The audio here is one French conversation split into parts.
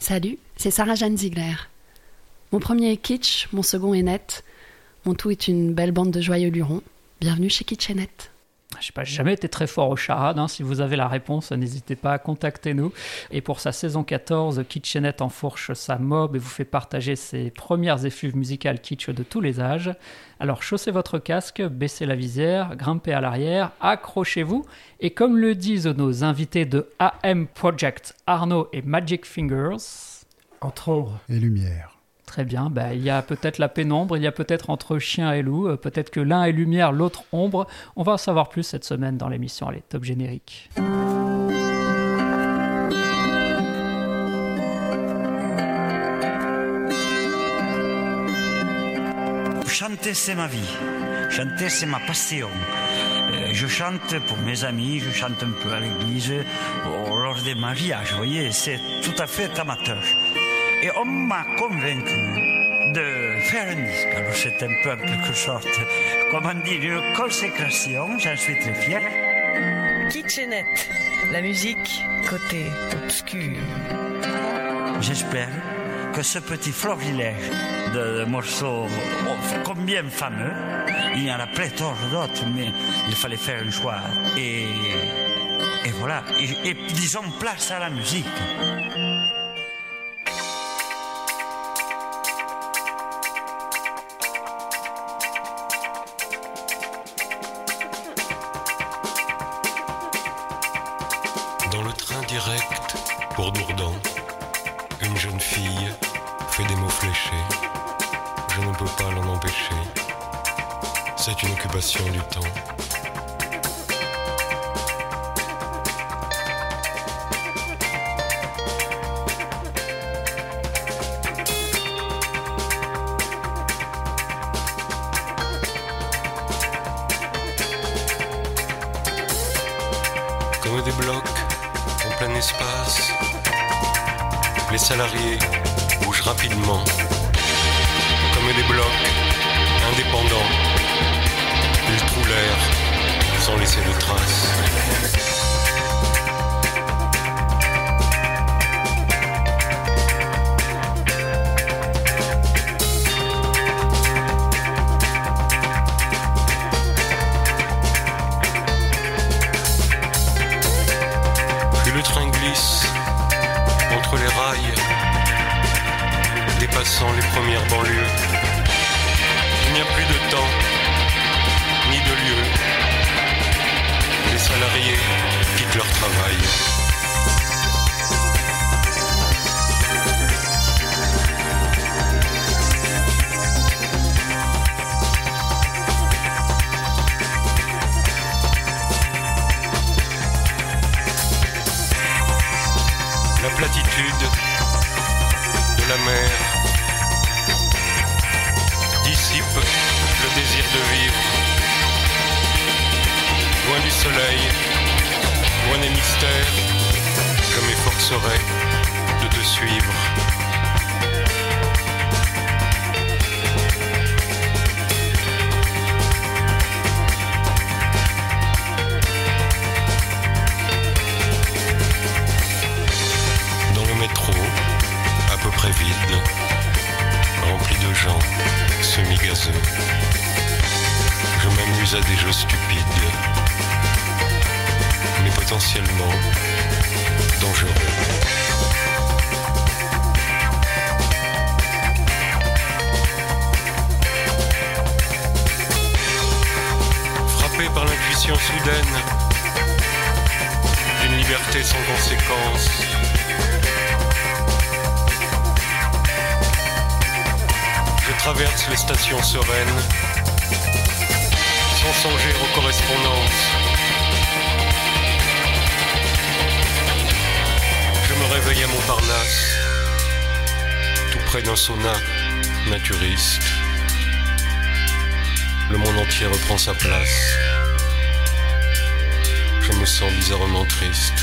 Salut, c'est Sarah-Jeanne Ziegler. Mon premier est kitsch, mon second est net. Mon tout est une belle bande de joyeux lurons. Bienvenue chez Kitchenette. Je sais pas, j'ai jamais été très fort au charade. Si vous avez la réponse, n'hésitez pas à contacter nous. Et pour sa saison 14, Kitchenette enfourche sa mob et vous fait partager ses premières effluves musicales kitsch de tous les âges. Alors chaussez votre casque, baissez la visière, grimpez à l'arrière, accrochez-vous. Et comme le disent nos invités de AM Project, Arnaud et Magic Fingers... Entre ombre et lumière. Très bien, il y a peut-être la pénombre, il y a peut-être entre chien et loup, peut-être que l'un est lumière, l'autre ombre. On va en savoir plus cette semaine dans l'émission. Allez, top générique. Chanter, c'est ma vie. Chanter, c'est ma passion. Je chante pour mes amis, je chante un peu à l'église, lors des mariages, vous voyez, c'est tout à fait amateur. Et on m'a convaincu de faire un disque. Alors c'est un peu en quelque sorte, comment dire, une consécration, j'en suis très fier. Kitchenette, la musique côté obscur. J'espère que ce petit florilège de morceaux combien fameux, il y en a pléthore d'autres, mais il fallait faire un choix. Et voilà, et disons place à la musique. Dans le train direct pour Dourdan, une jeune fille fait des mots fléchés. Je ne peux pas l'en empêcher. C'est une occupation du temps. Comme des blocs en plein espace, les salariés bougent rapidement. Comme des blocs indépendants, ils trouvent l'air sans laisser de traces. Puis le train glisse entre les rails, dépassant les premières banlieues. Il n'y a plus de temps, ni de lieu. Les salariés quittent leur travail. La platitude de la mer dissipe le désir de vivre. Loin du soleil, loin des mystères, je m'efforcerai de te suivre. Dans le métro, à peu près vide, rempli de gens semi-gazeux. Je m'amuse à des jeux stupides, mais potentiellement dangereux. Frappé par l'intuition soudaine d'une liberté sans conséquence, je traverse les stations sereines, sans songer aux correspondances. Je me réveille à Montparnasse, tout près d'un sauna naturiste. Le monde entier reprend sa place. Je me sens bizarrement triste.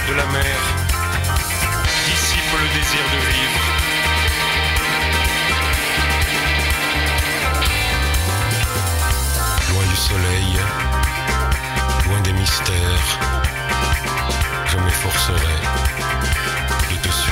de la mer dissipe le désir de vivre. Loin du soleil, loin des mystères, je m'efforcerai de te suivre.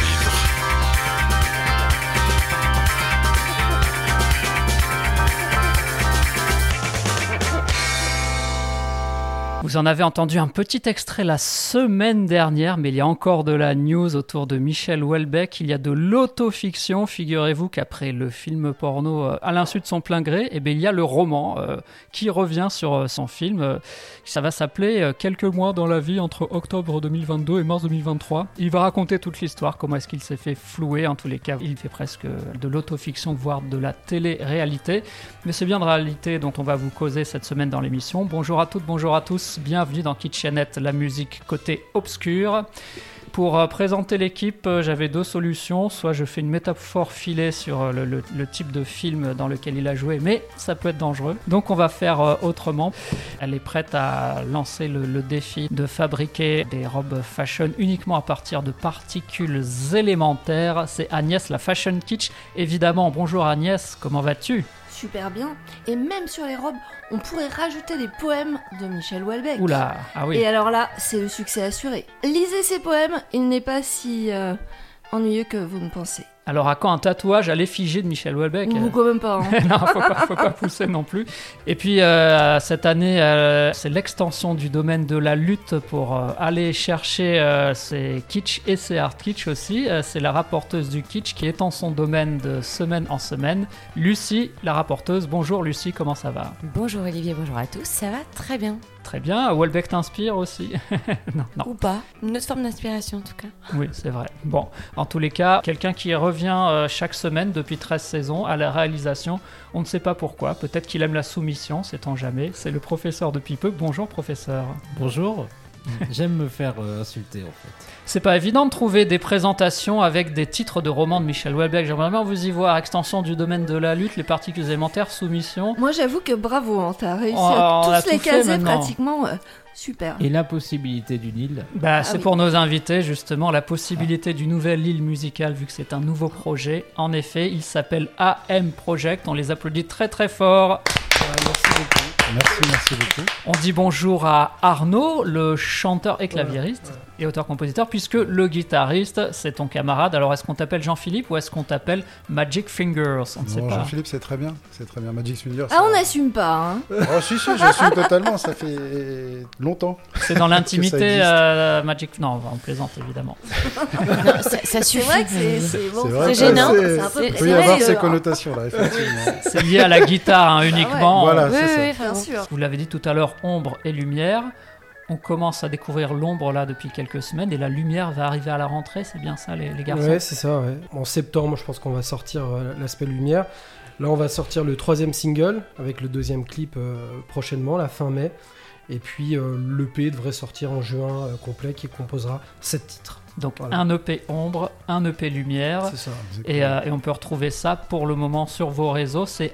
Vous en avez entendu un petit extrait la semaine dernière, mais il y a encore de la news autour de Michel Houellebecq. Il y a de l'autofiction. Figurez-vous qu'après le film porno à l'insu de son plein gré, eh bien, il y a le roman qui revient sur son film. Ça va s'appeler « Quelques mois dans la vie entre octobre 2022 et mars 2023 ». Il va raconter toute l'histoire, comment est-ce qu'il s'est fait flouer. En tous les cas, il fait presque de l'autofiction, voire de la télé-réalité. Mais c'est bien de réalité dont on va vous causer cette semaine dans l'émission. Bonjour à toutes, bonjour à tous. Bienvenue dans Kitchenette, la musique côté obscur. Pour présenter l'équipe, j'avais deux solutions. Soit je fais une métaphore filée sur le type de film dans lequel il a joué, mais ça peut être dangereux. Donc on va faire autrement. Elle est prête à lancer le défi de fabriquer des robes fashion uniquement à partir de particules élémentaires. C'est Agnès, la Fashion Kitsch. Évidemment, bonjour Agnès, comment vas-tu ? Super bien. Et même sur les robes, on pourrait rajouter des poèmes de Michel Houellebecq. Oula, ah oui. Et alors là, c'est le succès assuré. Lisez ces poèmes, il n'est pas si ennuyeux que vous ne pensez. Alors à quand un tatouage à l'effigie de Michel Houellebecq ? Ou quand même pas. Hein. Non, faut pas pousser non plus. Et puis cette année, c'est l'extension du domaine de la lutte pour aller chercher ses kitsch et ses art kitsch aussi. C'est la rapporteuse du kitsch qui étend son domaine de semaine en semaine. Lucie, la rapporteuse. Bonjour Lucie, comment ça va ? Bonjour Olivier, bonjour à tous. Ça va très bien. Très bien. Houellebecq t'inspire aussi ? Non. Ou pas. Une autre forme d'inspiration en tout cas. Oui, c'est vrai. Bon, en tous les cas, quelqu'un qui revient chaque semaine depuis 13 saisons à la réalisation. On ne sait pas pourquoi. Peut-être qu'il aime la soumission, sait-on jamais. C'est le professeur depuis peu. Bonjour professeur. Bonjour. J'aime me faire insulter en fait. C'est pas évident de trouver des présentations avec des titres de romans de Michel Houellebecq. J'aimerais bien vous y voir. Extension du domaine de la lutte, les particules élémentaires, soumission. Moi j'avoue que bravo, hein, t'as réussi à tous les caser pratiquement. Super. Et l'impossibilité d'une île. C'est pour nos invités justement, la possibilité d'une nouvelle île musicale vu que c'est un nouveau projet. En effet, il s'appelle AM Project. On les applaudit très très fort. Merci beaucoup. Merci beaucoup. On dit bonjour à Arnaud, le chanteur et claviériste et auteur-compositeur, puisque le guitariste, c'est ton camarade. Alors, est-ce qu'on t'appelle Jean-Philippe ou est-ce qu'on t'appelle Magic Fingers ? On ne sait pas. Jean-Philippe, c'est très bien. Magic Fingers. Ah, on n'assume pas. Hein. Oh, si, j'assume totalement. Ça fait longtemps. C'est dans l'intimité Magic. Non, on plaisante évidemment. Non, ça suffit. C'est vrai que c'est bon. C'est gênant. Il peut y avoir ces connotations-là, effectivement. C'est lié à la guitare uniquement. Voilà, oui, c'est ça. Bien sûr. Vous l'avez dit tout à l'heure, ombre et lumière. On commence à découvrir l'ombre là depuis quelques semaines et la lumière va arriver à la rentrée, c'est bien ça les garçons ? Ouais, c'est ça, ouais. En septembre, je pense qu'on va sortir l'aspect lumière. Là, on va sortir le 3e single avec le 2e clip prochainement, la fin mai. Et puis l'EP devrait sortir en juin complet qui composera 7 titres. Donc voilà. Un EP ombre, un EP lumière. C'est ça. Et on peut retrouver ça pour le moment sur vos réseaux. C'est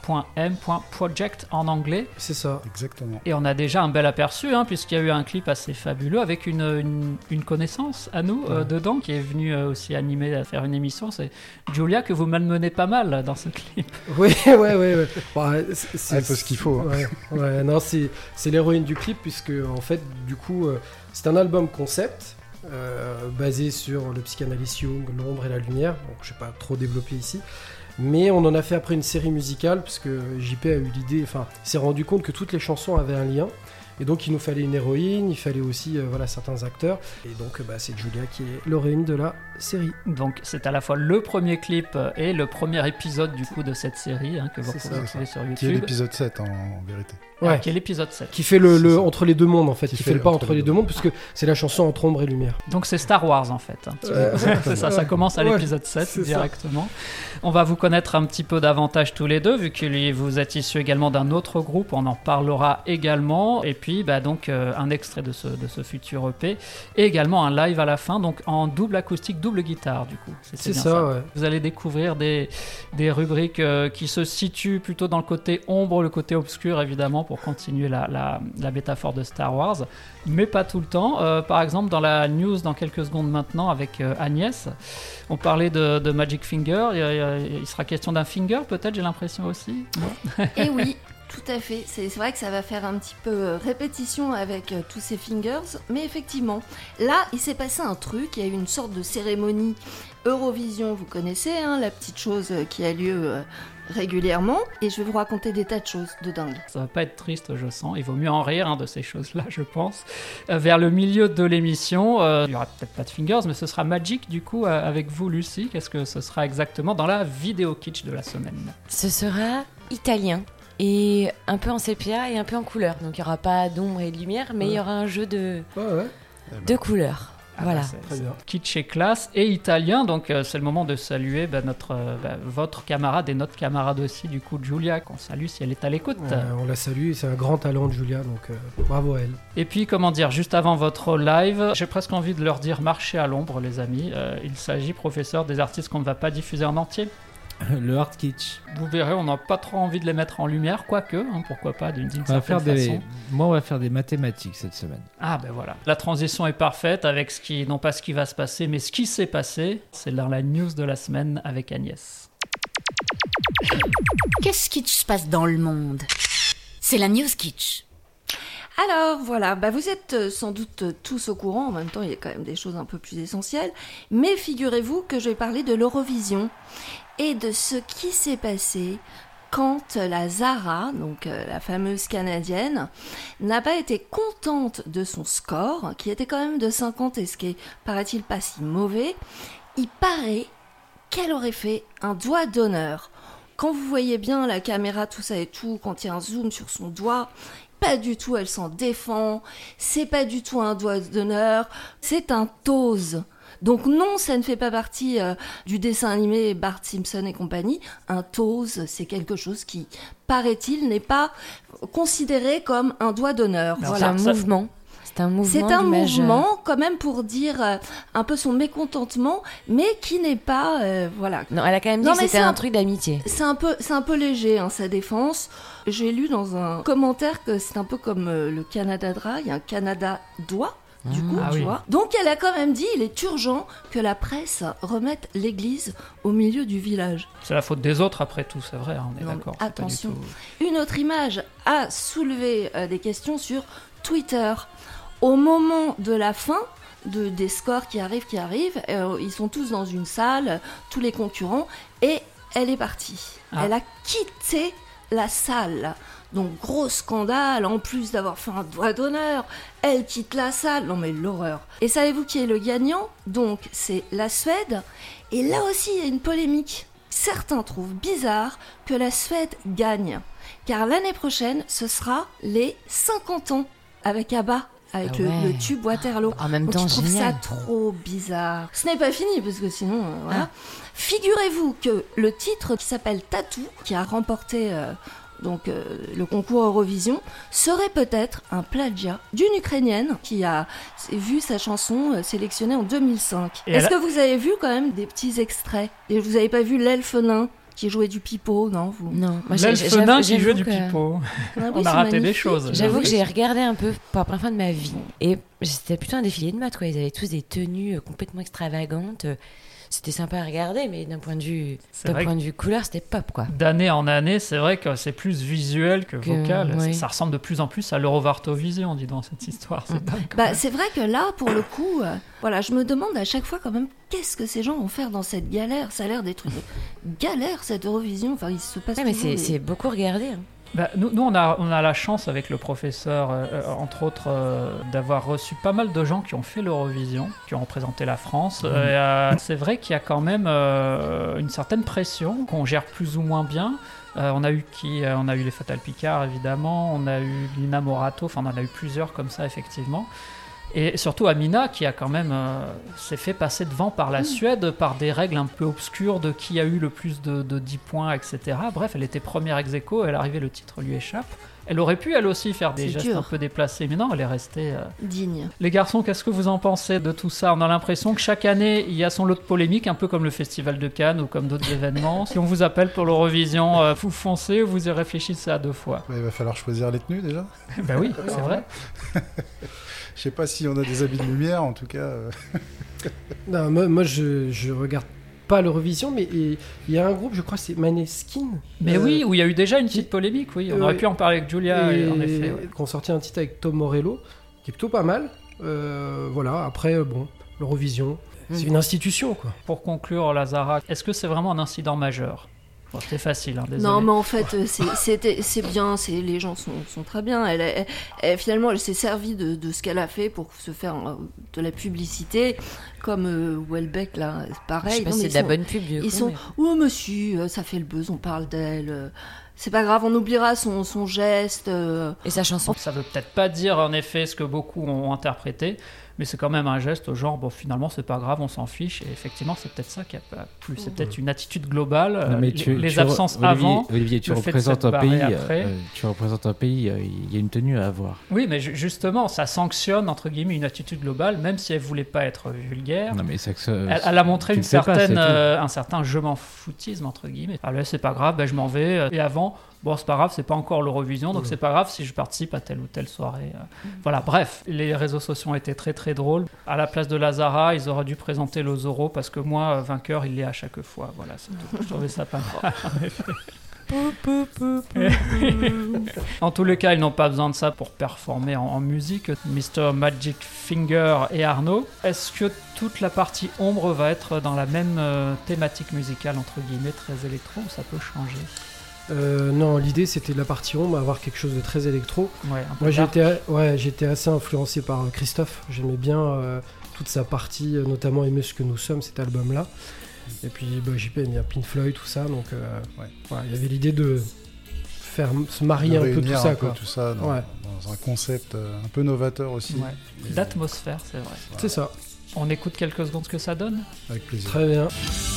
a.m.project en anglais. C'est ça. Exactement. Et on a déjà un bel aperçu, puisqu'il y a eu un clip assez fabuleux avec une connaissance à nous dedans qui est venue aussi animer à faire une émission. C'est Julia que vous malmenez pas mal dans ce clip. Oui. Bah, elle fait ce qu'il faut. Ouais, non, c'est l'héroïne du clip puisque en fait, du coup, c'est un album concept. Basé sur le psychanalyse Jung, l'ombre et la lumière. Donc, je ne vais pas trop développer ici. Mais on en a fait après une série musicale, parce que JP a eu l'idée, il s'est rendu compte que toutes les chansons avaient un lien. Et donc il nous fallait une héroïne, il fallait aussi certains acteurs. Et donc c'est Julia qui est l'héroïne de la série. Donc c'est à la fois le premier clip et le premier épisode du coup de cette série que vous pouvez trouver sur YouTube. Qui est l'épisode 7 en vérité. Ouais. Qui est l'épisode 7. Qui fait le entre les deux mondes en fait. Qui fait le pas entre les deux mondes puisque c'est la chanson entre ombre et lumière. Donc c'est Star Wars en fait. C'est ça commence à l'épisode 7 directement. Ça. On va vous connaître un petit peu davantage tous les deux vu que vous êtes issus également d'un autre groupe. On en parlera également. Et puis puis donc un extrait de ce futur EP et également un live à la fin, donc en double acoustique, double guitare du coup. C'est bien ça, ouais. Vous allez découvrir des rubriques qui se situent plutôt dans le côté ombre, le côté obscur évidemment, pour continuer la métaphore de Star Wars, mais pas tout le temps. Par exemple dans la news dans quelques secondes maintenant avec Agnès, on parlait de Magic Finger, il sera question d'un finger peut-être, j'ai l'impression aussi. Et oui, tout à fait. C'est vrai que ça va faire un petit peu répétition avec tous ces fingers, mais effectivement, là, il s'est passé un truc, il y a eu une sorte de cérémonie Eurovision, vous connaissez, hein, la petite chose qui a lieu régulièrement, et je vais vous raconter des tas de choses de dingue. Ça va pas être triste, je sens, il vaut mieux en rire de ces choses-là, je pense. Vers le milieu de l'émission, il y aura peut-être pas de fingers, mais ce sera Magic du coup avec vous Lucie. Qu'est-ce que ce sera exactement dans la vidéo kitsch de la semaine? Ce sera italien et un peu en sépia et un peu en couleur, donc il y aura pas d'ombre et de lumière, mais il y aura un jeu de couleurs. Voilà. C'est kitsch et classe et italien, donc c'est le moment de saluer votre camarade et notre camarade aussi, du coup Giulia, qu'on salue si elle est à l'écoute. On la salue, c'est un grand talent de Giulia, donc bravo à elle. Et puis comment dire, juste avant votre live, j'ai presque envie de leur dire marchez à l'ombre les amis, il s'agit, professeur, des artistes qu'on ne va pas diffuser en entier. Le hard kitsch. Vous verrez, on n'a pas trop envie de les mettre en lumière, quoique, pourquoi pas, d'une certaine façon. Moi, on va faire des mathématiques cette semaine. Ah ben voilà, la transition est parfaite avec non pas ce qui va se passer, mais ce qui s'est passé. C'est dans la news de la semaine avec Agnès. Qu'est-ce qui se passe dans le monde? C'est la news kitsch. Alors voilà, vous êtes sans doute tous au courant, en même temps il y a quand même des choses un peu plus essentielles, mais figurez-vous que je vais parler de l'Eurovision et de ce qui s'est passé quand la Zara, donc la fameuse Canadienne, n'a pas été contente de son score, qui était quand même de 50 et ce qui est, paraît-il, pas si mauvais. Il paraît qu'elle aurait fait un doigt d'honneur. Quand vous voyez bien la caméra, tout ça et tout, quand il y a un zoom sur son doigt, pas du tout, elle s'en défend, c'est pas du tout un doigt d'honneur, c'est un toes. Donc non, ça ne fait pas partie du dessin animé Bart Simpson et compagnie. Un toes, c'est quelque chose qui, paraît-il, n'est pas considéré comme un doigt d'honneur. Voilà. C'est un mouvement. C'est un mouvement, quand même, pour dire un peu son mécontentement, mais qui n'est pas... voilà. Non, elle a quand même dit que c'était un truc d'amitié. C'est un peu léger, sa défense. J'ai lu dans un commentaire que c'est un peu comme le Canada Dry, il y a un Canada doigt. Du coup, tu vois. Donc elle a quand même dit, il est urgent que la presse remette l'église au milieu du village. C'est la faute des autres après tout, c'est vrai, on est d'accord. Attention. Une autre image a soulevé des questions sur Twitter. Au moment de la fin des scores qui arrivent, ils sont tous dans une salle, tous les concurrents, et elle est partie. Elle a quitté la salle. Donc gros scandale, en plus d'avoir fait un doigt d'honneur, elle quitte la salle, non mais l'horreur. Et savez-vous qui est le gagnant? Donc c'est la Suède, et là aussi il y a une polémique. Certains trouvent bizarre que la Suède gagne, car l'année prochaine ce sera les 50 ans avec ABBA. Avec le tube Waterloo. En même temps, je trouve ça trop bizarre. Ce n'est pas fini, parce que sinon, voilà. Figurez-vous que le titre qui s'appelle Tattoo, qui a remporté le concours Eurovision, serait peut-être un plagiat d'une Ukrainienne qui a vu sa chanson sélectionnée en 2005. Est-ce que vous avez vu quand même des petits extraits? Et vous n'avez pas vu l'elfe nain qui jouait du pipeau, non vous? Non. L'elfe nain qui jouait du pipeau. On a raté des choses. J'avoue que j'ai regardé un peu pour la première fois de ma vie. Et c'était plutôt un défilé de mode, quoi. Ils avaient tous des tenues complètement extravagantes. C'était sympa à regarder, mais d'un point de vue couleur, c'était pop, quoi. D'année en année, c'est vrai que c'est plus visuel que vocal. Ça ressemble de plus en plus à l'Eurovartovision, dis donc, cette histoire. C'est dingue. C'est vrai que là, pour le coup, je me demande à chaque fois quand même, qu'est-ce que ces gens vont faire dans cette galère? Ça a l'air d'être une galère, cette Eurovision. Enfin, il se passe mais c'est beaucoup regardé, hein. Nous, on a la chance avec le professeur, entre autres, d'avoir reçu pas mal de gens qui ont fait l'Eurovision, qui ont représenté la France. C'est vrai qu'il y a quand même une certaine pression qu'on gère plus ou moins bien. On a eu les Fatal Picard, évidemment. On a eu Lina Morato. Enfin, on en a eu plusieurs comme ça, effectivement. Et surtout Amina, qui a quand même s'est fait passer devant par la Suède par des règles un peu obscures de qui a eu le plus de 10 points, etc. Bref, elle était première ex aequo, elle arrivait, le titre lui échappe. Elle aurait pu, elle aussi, faire des gestes dur. un peu déplacés, mais non, elle est restée... digne. Les garçons, qu'est-ce que vous en pensez de tout ça ? On a l'impression que chaque année, il y a son lot de polémiques, un peu comme le Festival de Cannes ou comme d'autres événements. Si on vous appelle pour l'Eurovision, vous foncez ou vous y réfléchissez à 2 fois ? Il va falloir choisir les tenues déjà. Ben oui, c'est vrai. Je sais pas si on a des habits de lumière, en tout cas. Non, moi je regarde pas l'Eurovision, mais il y a un groupe, je crois, c'est Maneskin. Mais oui, où il y a eu déjà une petite polémique, oui. On aurait pu en parler avec Julia, en effet. Ouais. Qui ont sorti un titre avec Tom Morello, qui est plutôt pas mal. Voilà, après, bon, l'Eurovision, c'est une institution, quoi. Pour conclure, Lazara, est-ce que c'est vraiment un incident majeur ? Bon, c'était facile, hein, désolé. Non, mais en fait, c'est bien, les gens sont très bien. Finalement, elle s'est servie de ce qu'elle a fait pour se faire de la publicité, comme Welbeck, là, pareil. Je sais pas si c'est de la bonne pub. Ils sont, oh monsieur, ça fait le buzz, on parle d'elle. C'est pas grave, on oubliera son geste. Et sa chanson. Ça veut peut-être pas dire, en effet, ce que beaucoup ont interprété, mais c'est quand même un geste genre, bon, finalement, c'est pas grave, on s'en fiche. Et effectivement, c'est peut-être ça qui a pas plu. C'est peut-être une attitude globale. Non, mais les absences avant. Olivier, tu représentes un pays. Tu représentes un pays. Il y a une tenue à avoir. Oui, mais justement, ça sanctionne entre guillemets une attitude globale, même si elle voulait pas être vulgaire. Non, mais elle a montré un certain je m'en foutisme entre guillemets. Alors là, c'est pas grave, je m'en vais. Et avant. Bon, c'est pas grave, c'est pas encore l'Eurovision, donc c'est pas grave si je participe à telle ou telle soirée. Voilà, bref, les réseaux sociaux ont été très très drôles. À la place de Lazara, ils auraient dû présenter le Zorro parce que moi, vainqueur, il l'est à chaque fois. Voilà, c'est tout. Je trouvais ça pas mal. En tous les cas, ils n'ont pas besoin de ça pour performer en musique. Mr. Magic Finger et Arnaud, est-ce que toute la partie ombre va être dans la même thématique musicale, entre guillemets, très électro, ou ça peut changer ? Non, l'idée c'était la partie ombre, avoir quelque chose de très électro. Ouais, moi j'étais assez influencé par Christophe. J'aimais bien toute sa partie, notamment Aimer ce que nous sommes, cet album-là. Et puis JP aime bien Pink Floyd, tout ça. Donc il y avait l'idée de se marier un peu tout ça, quoi. Tout ça dans un concept un peu novateur aussi. Ouais. D'atmosphère, c'est vrai. Voilà. C'est ça. On écoute quelques secondes ce que ça donne ? Avec plaisir. Très bien.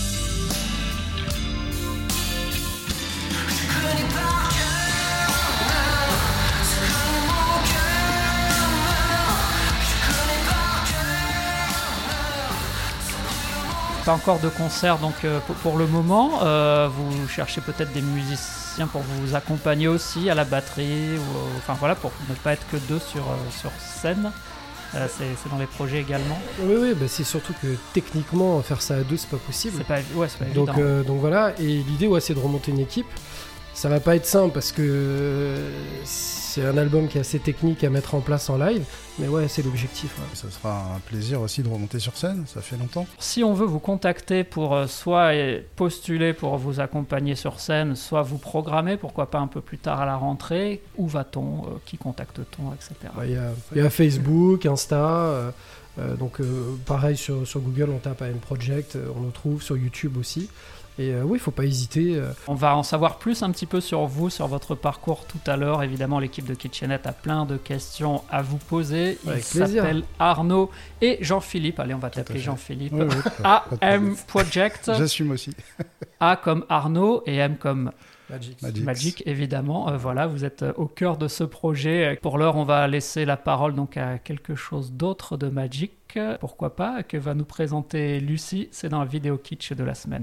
Pas encore de concert donc pour le moment. Vous cherchez peut-être des musiciens pour vous accompagner aussi à la batterie, enfin voilà, pour ne pas être que 2 sur scène. C'est dans les projets également. Oui, c'est surtout que techniquement faire ça à 2 c'est pas possible. C'est pas évident. Donc voilà, et l'idée c'est de remonter une équipe. Ça va pas être simple parce que c'est un album qui est assez technique à mettre en place en live, mais c'est l'objectif. Ouais. Ça sera un plaisir aussi de remonter sur scène, ça fait longtemps. Si on veut vous contacter pour soit postuler pour vous accompagner sur scène, soit vous programmer, pourquoi pas un peu plus tard à la rentrée, où va-t-on, qui contacte-t-on, etc. Il y a Facebook, Insta, donc pareil sur Google on tape AM Project, on nous trouve sur YouTube aussi. Et il ne faut pas hésiter. On va en savoir plus un petit peu sur vous, sur votre parcours tout à l'heure. Évidemment, l'équipe de Kitchenette a plein de questions à vous poser. Ils s'appellent Arnaud et Jean-Philippe. Allez, on va t'appeler Jean-Philippe. Oui, AM Project. J'assume aussi. A comme Arnaud et M comme Magic, évidemment. Voilà, vous êtes au cœur de ce projet. Pour l'heure, on va laisser la parole donc à quelque chose d'autre de Magic. Pourquoi pas, que va nous présenter Lucie. C'est dans la vidéo kitsch de la semaine.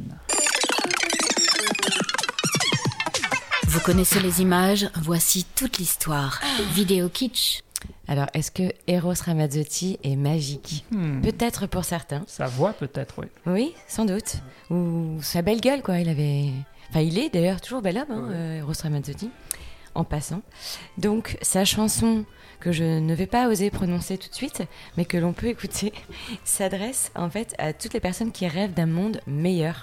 Vous connaissez les images, voici toute l'histoire. Vidéo kitsch. Alors, est-ce que Eros Ramazzotti est magique ? Peut-être pour certains. Sa voix, peut-être, oui. Oui, sans doute. Ou sa belle gueule, quoi. Il est d'ailleurs toujours bel homme, Eros Ramazzotti, en passant. Donc, sa chanson, que je ne vais pas oser prononcer tout de suite, mais que l'on peut écouter, s'adresse en fait à toutes les personnes qui rêvent d'un monde meilleur.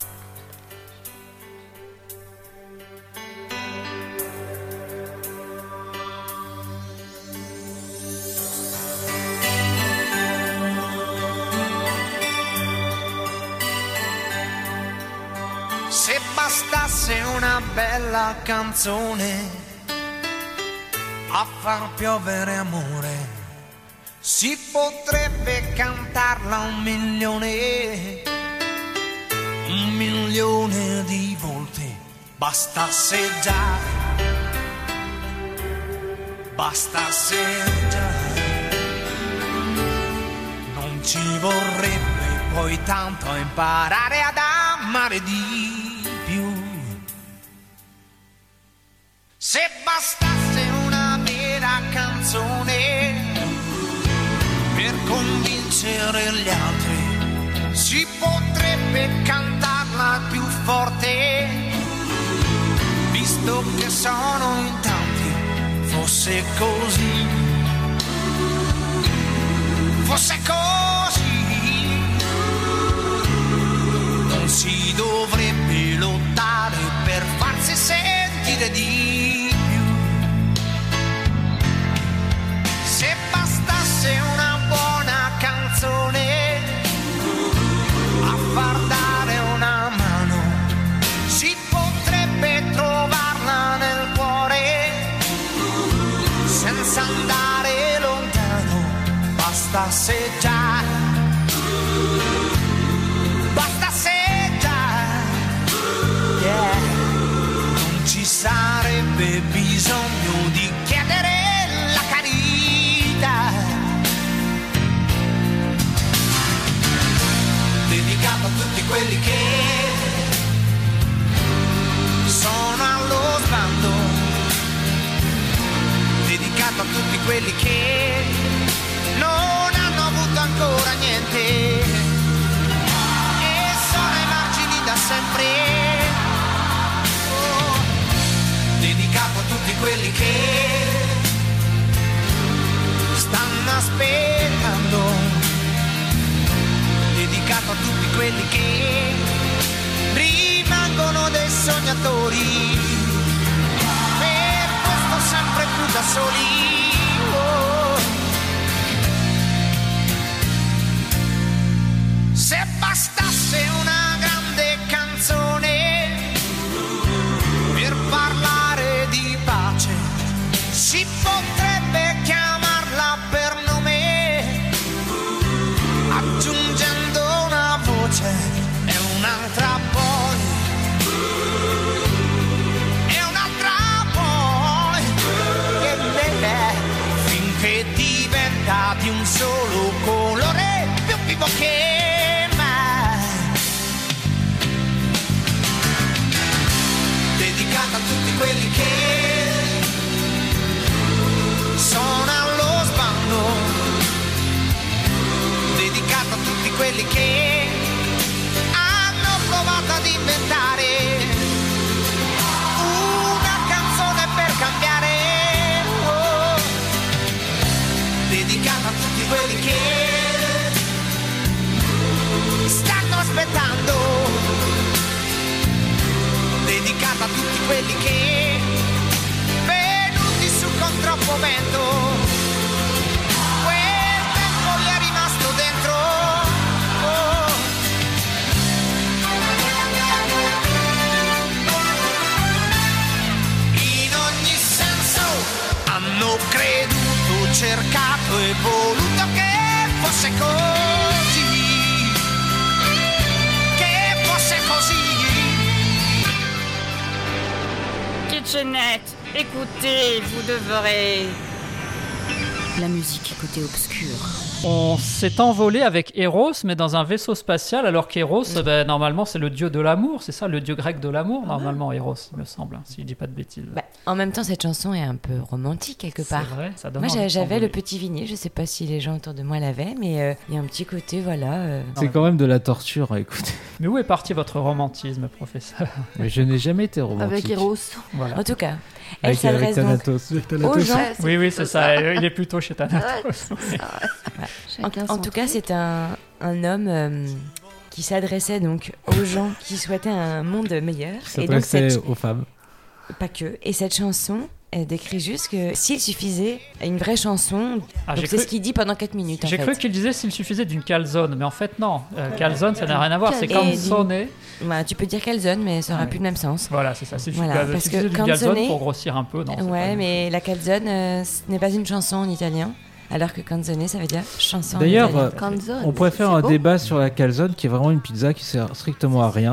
Se bastasse una bella canzone a far piovere amore, si potrebbe cantarla 1 milione di volte, bastasse già bastasse già, non ci vorrebbe poi tanto imparare ad amare di più. Se bastasse una vera canzone per convincere gli altri, si potrebbe cantarla più forte, visto che sono in tanti. Fosse così, fosse così, non si dovrebbe lottare per farsi sentire di più. Se bastasse una buona canzone a far dare una mano, si potrebbe trovarla nel cuore senza andare lontano. Bastasse già, bastasse già, yeah. Non ci sarebbe bisogno di chiedere la carità. Dedicato a tutti quelli che sono allo sbando, dedicato a tutti quelli che non hanno avuto ancora niente e sono ai margini da sempre. Oh, dedicato a tutti quelli che stanno aspettando, dedicato a tutti quelli che rimangono dei sognatori, per questo sempre più da soli. Oh. Se bastasse una grande canzone per parlare di pace, si potrebbe chiamarla per nome, aggiungendo una voce e un'altra poi, e un'altra poi, finché diventa di un solo colore, più vivo che mai. Dedicata a tutti quelli che sono allo sbando, dedicata a tutti quelli che hanno provato ad inventare una canzone per cambiare. Oh. Dedicata a tutti quelli che stanno aspettando, dedicata a tutti quelli che venuti su con troppo vento, quel tempo gli è rimasto dentro. Oh. In ogni senso hanno creduto, cercato e voluto che fosse così, che fosse così. Kitchenette, écoutez, vous devrez... La musique côté obscur. On s'est envolé avec Eros, mais dans un vaisseau spatial, alors qu'Eros, normalement, c'est le dieu de l'amour. C'est ça, le dieu grec de l'amour, normalement, Eros, il me semble, si je dis pas de bêtises. En même temps, cette chanson est un peu romantique, quelque part. C'est vrai, ça donne Moi, envie de j'avais s'envoler. le petit Vigné, je sais pas si les gens autour de moi l'avaient, mais il y a un petit côté, voilà... C'est quand même de la torture, écoutez. Mais où est parti votre romantisme, professeur? Mais je n'ai jamais été romantique. Avec Eros. Voilà. En tout cas, elle Avec s'adresse donc Thanatos. aux gens... Oui, c'est ça. Il est plutôt chez Thanatos. En tout cas, c'est un homme qui s'adressait donc aux gens qui souhaitaient un monde meilleur. Qui s'adressait aux femmes. Pas que. Et cette chanson, elle décrit juste que s'il suffisait une vraie chanson, donc c'est ce qu'il dit pendant 4 minutes. J'ai cru qu'il disait s'il suffisait d'une calzone, mais en fait non. Calzone, ça n'a rien à voir, c'est canzone. Bah, tu peux dire calzone, mais ça n'aura plus le même sens. Voilà, c'est ça. C'est voilà, parce que du calzone pour grossir un peu. Non, ouais, mais la calzone, ce n'est pas une chanson en italien. Alors que canzone, ça veut dire chanson. D'ailleurs, on pourrait faire un débat sur la calzone, qui est vraiment une pizza qui sert strictement à rien.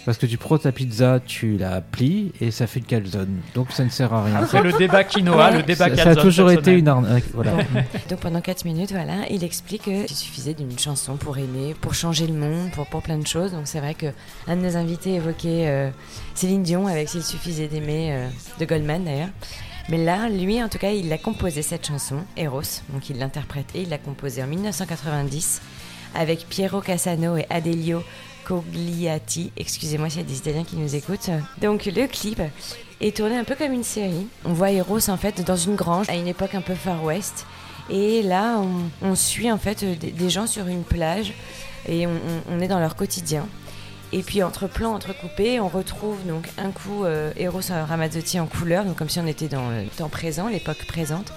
Parce que tu prends ta pizza, tu la plies et ça fait une calzone. Donc ça ne sert à rien. Après le débat quinoa, le débat calzone. Ça a toujours été une arnaque. Voilà. Donc pendant 4 minutes, voilà, il explique qu'il suffisait d'une chanson pour aimer, pour changer le monde, pour plein de choses. Donc c'est vrai qu'un de nos invités évoquait Céline Dion avec S'il suffisait d'aimer de Goldman d'ailleurs. Mais là, lui, en tout cas, il a composé cette chanson, Eros. Donc il l'interprète et il l'a composée en 1990 avec Piero Cassano et Adelio Cogliati. Excusez-moi s'il y a des Italiens qui nous écoutent. Donc le clip est tourné un peu comme une série. On voit Eros en fait dans une grange à une époque un peu Far West. Et là, on suit en fait des gens sur une plage et on est dans leur quotidien. Et puis entre plans entrecoupés, on retrouve donc un coup Eros Ramazzotti en couleur, donc comme si on était dans le temps présent, l'époque présente,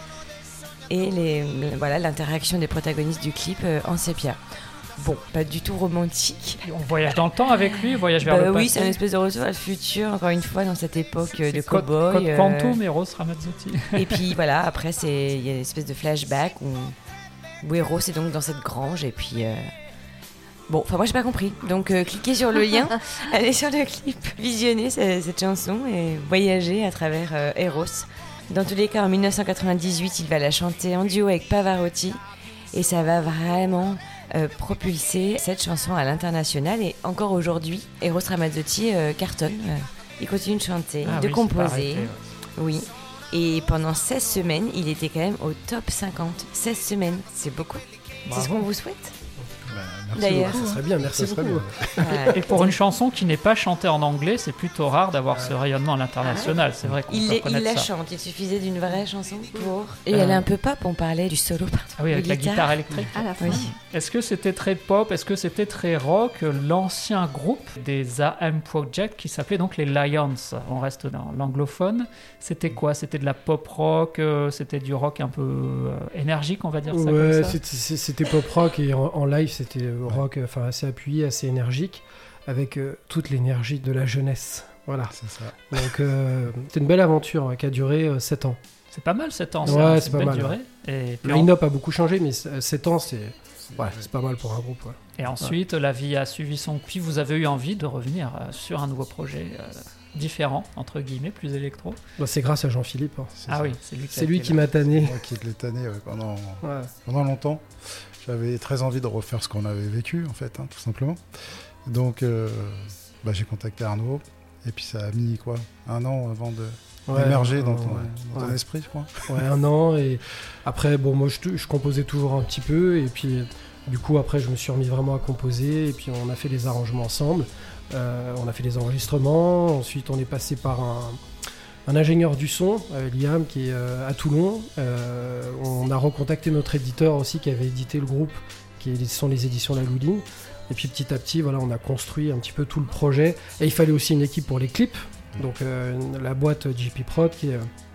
et voilà l'interaction des protagonistes du clip en sépia. Bon, pas du tout romantique. On voyage dans le temps avec lui, voyage vers le passé. Oui, c'est une espèce de retour à le futur, encore une fois, dans cette époque de cow-boy. Code Quantum, Eros Ramazzotti. Et puis voilà, après, il y a une espèce de flashback où Eros est donc dans cette grange, et puis... Bon, enfin moi j'ai pas compris, donc cliquez sur le lien, allez sur le clip, visionnez cette chanson et voyagez à travers Eros. Dans tous les cas, en 1998, il va la chanter en duo avec Pavarotti et ça va vraiment propulser cette chanson à l'international. Et encore aujourd'hui, Eros Ramazzotti cartonne, il continue de chanter, de composer. Oui. Et pendant 16 semaines, il était quand même au top 50. 16 semaines, c'est beaucoup. Bravo. C'est ce qu'on vous souhaite. D'ailleurs, ça serait bien, merci beaucoup. Et pour une chanson qui n'est pas chantée en anglais, c'est plutôt rare d'avoir ce rayonnement à l'international. C'est vrai qu'on peut reconnaître ça. Il la chante, il suffisait d'une vraie chanson pour... Et elle est un peu pop, on parlait du solo. Ah oui, avec la guitare électrique. À la fin. Oui. Est-ce que c'était très pop, est-ce que c'était très rock? L'ancien groupe des AM Project qui s'appelait donc les Lions, on reste dans l'anglophone, c'était quoi? C'était de la pop rock, c'était du rock un peu énergique, on va dire ça comme ça? C'était pop rock et en live c'était rock assez appuyé, assez énergique, avec toute l'énergie de la jeunesse. Voilà. C'est ça. Donc c'était une belle aventure qui a duré 7 ans. C'est pas mal 7 ans, ouais, c'est pas mal. Durée. Et le line-up a beaucoup changé, mais 7 ans c'est pas mal pour un groupe. Ouais. Et ensuite, la vie a suivi son puis vous avez eu envie de revenir sur un nouveau projet différent, entre guillemets, plus électro. C'est grâce à Jean-Philippe. Hein. Oui, c'est lui qui m'a tanné. Moi qui l'ai tanné pendant longtemps. J'avais très envie de refaire ce qu'on avait vécu, en fait, tout simplement. Donc, j'ai contacté Arnaud, et puis ça a mis, 1 an avant d'émerger dans ton esprit, je crois. Ouais, 1 an, et après, moi, je composais toujours un petit peu, et puis, du coup, après, je me suis remis vraiment à composer, et puis on a fait les arrangements ensemble, on a fait les enregistrements, ensuite on est passé par un ingénieur du son, Liam, qui est à Toulon. On a recontacté notre éditeur aussi qui avait édité le groupe, qui sont les éditions La Louline. Et puis petit à petit, on a construit un petit peu tout le projet. Et il fallait aussi une équipe pour les clips. Donc la boîte JP Prod, qui est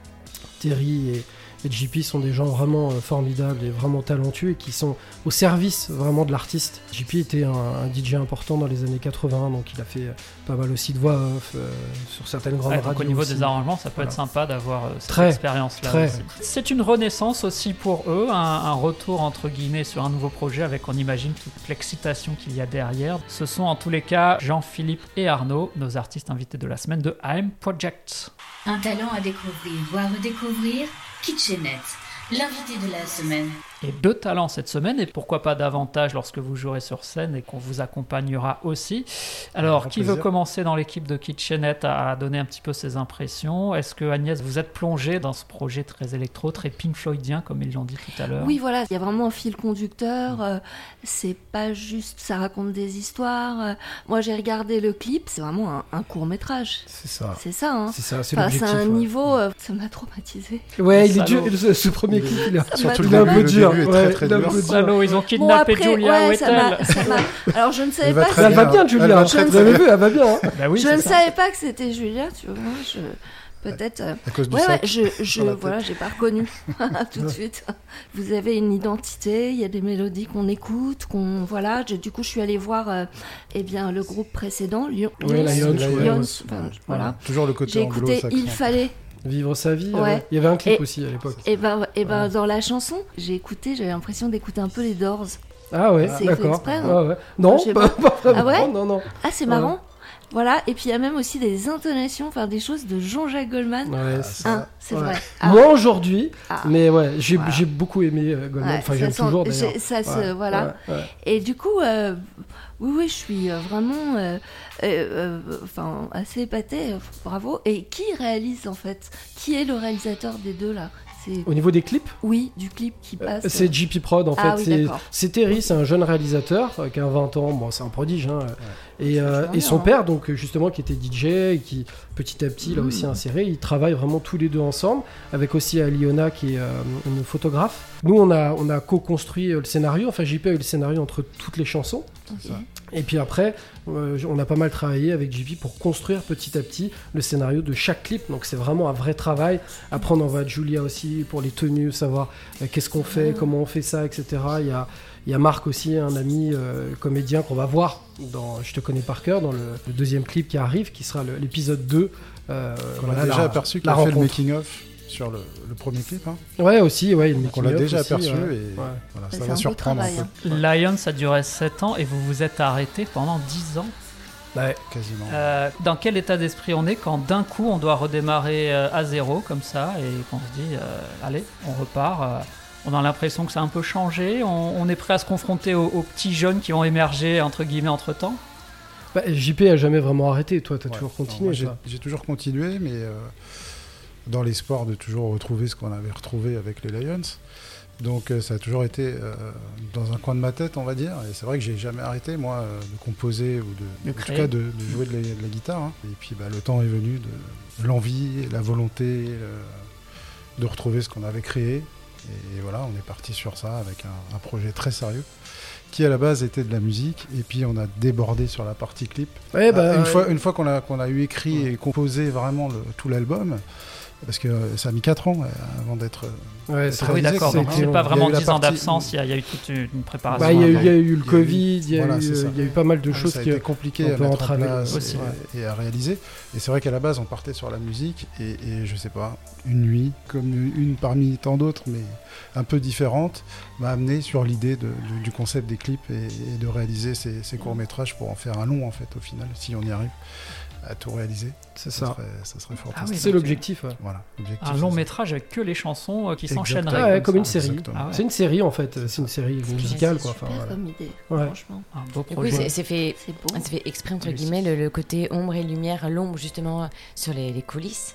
Terry et JP, sont des gens vraiment formidables et vraiment talentueux et qui sont au service vraiment de l'artiste. JP était un DJ important dans les années 80, donc il a fait pas mal aussi de voix off sur certaines grandes radios. Donc au niveau aussi. Des arrangements, ça peut être sympa d'avoir cette expérience-là aussi. C'est une renaissance aussi pour eux, un retour entre guillemets sur un nouveau projet avec, on imagine, toute l'excitation qu'il y a derrière. Ce sont en tous les cas Jean-Philippe et Arnaud, nos artistes invités de la semaine de AM Project. Un talent à découvrir ou à redécouvrir, Kitchenette, l'invité de la semaine. Et 2 talents cette semaine, et pourquoi pas davantage lorsque vous jouerez sur scène et qu'on vous accompagnera aussi. Alors, qui veut commencer dans l'équipe de Kitchenette à donner un petit peu ses impressions? Est-ce que Agnès, vous êtes plongée dans ce projet très électro, très Pink Floydien, comme ils l'ont dit tout à l'heure? Oui, voilà, il y a vraiment un fil conducteur, c'est pas juste, ça raconte des histoires. Moi, j'ai regardé le clip, c'est vraiment un court-métrage. C'est ça. C'est ça, hein. C'est ça, c'est l'objectif. C'est un niveau, ça m'a traumatisé. Ouais, il est dur, ce premier clip, il est surtout un peu dur. Très, très dur. Salaud, ils ont kidnappé Julia. Alors je ne savais pas. Elle va bien, Julia. Vous avez vu, elle va bien. Hein. Bah oui, je ne savais pas que c'était Julia. Tu vois, peut-être. À cause du sac. J'ai pas reconnu tout de suite. Vous avez une identité, il y a des mélodies qu'on écoute, du coup, je suis allée voir, le groupe précédent, Lions. Voilà. Toujours le côté. J'ai écouté Il fallait. Vivre sa vie. Il y avait un clip aussi à l'époque. Dans la chanson, j'avais l'impression d'écouter un peu les Doors. Ah ouais, c'est d'accord. Exprès, non, pas vraiment. Ah ouais non. Ah, c'est marrant. Voilà, et puis il y a même aussi des intonations, enfin des choses de Jean-Jacques Goldman. Ouais, c'est vrai. Moi aujourd'hui, mais ouais, j'ai beaucoup aimé Goldman. Enfin, j'aime toujours d'ailleurs. Voilà. Et du coup, oui, je suis vraiment assez épatée, bravo. Et qui réalise en fait ? Qui est le réalisateur des deux là ? Au niveau des clips ? Oui, du clip qui passe. C'est JP Prod en fait. Oui, c'est Terry, c'est un jeune réalisateur qui a 20 ans. Bon, c'est un prodige. Hein. Et son père, donc justement, qui était DJ, et qui petit à petit l'a aussi inséré. Ils travaillent vraiment tous les deux ensemble, avec aussi Aliona qui est une photographe. Nous, on a co-construit le scénario. Enfin, JP a eu le scénario entre toutes les chansons. Okay. Et puis après, on a pas mal travaillé avec JP pour construire petit à petit le scénario de chaque clip. Donc c'est vraiment un vrai travail. Après, on envoie Julia aussi pour les tenues, savoir qu'est-ce qu'on fait, comment on fait ça, etc. Il y a Marc aussi, un ami comédien qu'on va voir dans Je te connais par cœur, dans le deuxième clip qui arrive, qui sera l'épisode 2. On a déjà aperçu qu'il a fait le making-of sur le premier clip. Hein. Ouais, aussi, ouais. Donc on l'a déjà aperçu et voilà, ça va surprendre un peu. Lion, ça durait 7 ans et vous vous êtes arrêté pendant 10 ans. Ouais, quasiment. Dans quel état d'esprit on est quand d'un coup on doit redémarrer à zéro comme ça et qu'on se dit allez, on repart on a l'impression que ça a un peu changé, on est prêt à se confronter aux petits jeunes qui ont émergé entre guillemets entre temps. JP a jamais vraiment arrêté, toi t'as toujours continué. J'ai toujours continué, mais dans l'espoir de toujours retrouver ce qu'on avait retrouvé avec les Lions. Donc ça a toujours été dans un coin de ma tête, on va dire. Et c'est vrai que j'ai jamais arrêté, moi, de composer ou en tout cas de jouer de la guitare. Hein. Et puis le temps est venu de l'envie, la volonté de retrouver ce qu'on avait créé. Et voilà, on est parti sur ça avec un projet très sérieux qui à la base était de la musique. Et puis on a débordé sur la partie clip. Ouais, une fois qu'on a eu écrit et composé vraiment tout l'album, parce que ça a mis 4 ans avant d'être oui, d'accord, donc c'est pas vraiment 10 ans d'absence, il y a eu toute une préparation. Il y a eu le Covid, il y a eu pas mal de choses qui étaient compliquées à mettre en place et à réaliser. Et c'est vrai qu'à la base, on partait sur la musique et je sais pas, une nuit, comme une parmi tant d'autres, mais un peu différente, m'a amené sur l'idée du concept des clips et de réaliser ces courts-métrages pour en faire un long, en fait, au final, si on y arrive à tout réaliser. C'est ça serait fantastique. C'est l'objectif. Voilà, un long métrage avec que les chansons qui s'enchaîneraient. Comme une série. C'est une série en fait. C'est une série musicale quoi. C'est super comme idée, franchement. Un beau projet. Oui, c'est fait exprès entre guillemets le côté ombre et lumière, l'ombre justement sur les coulisses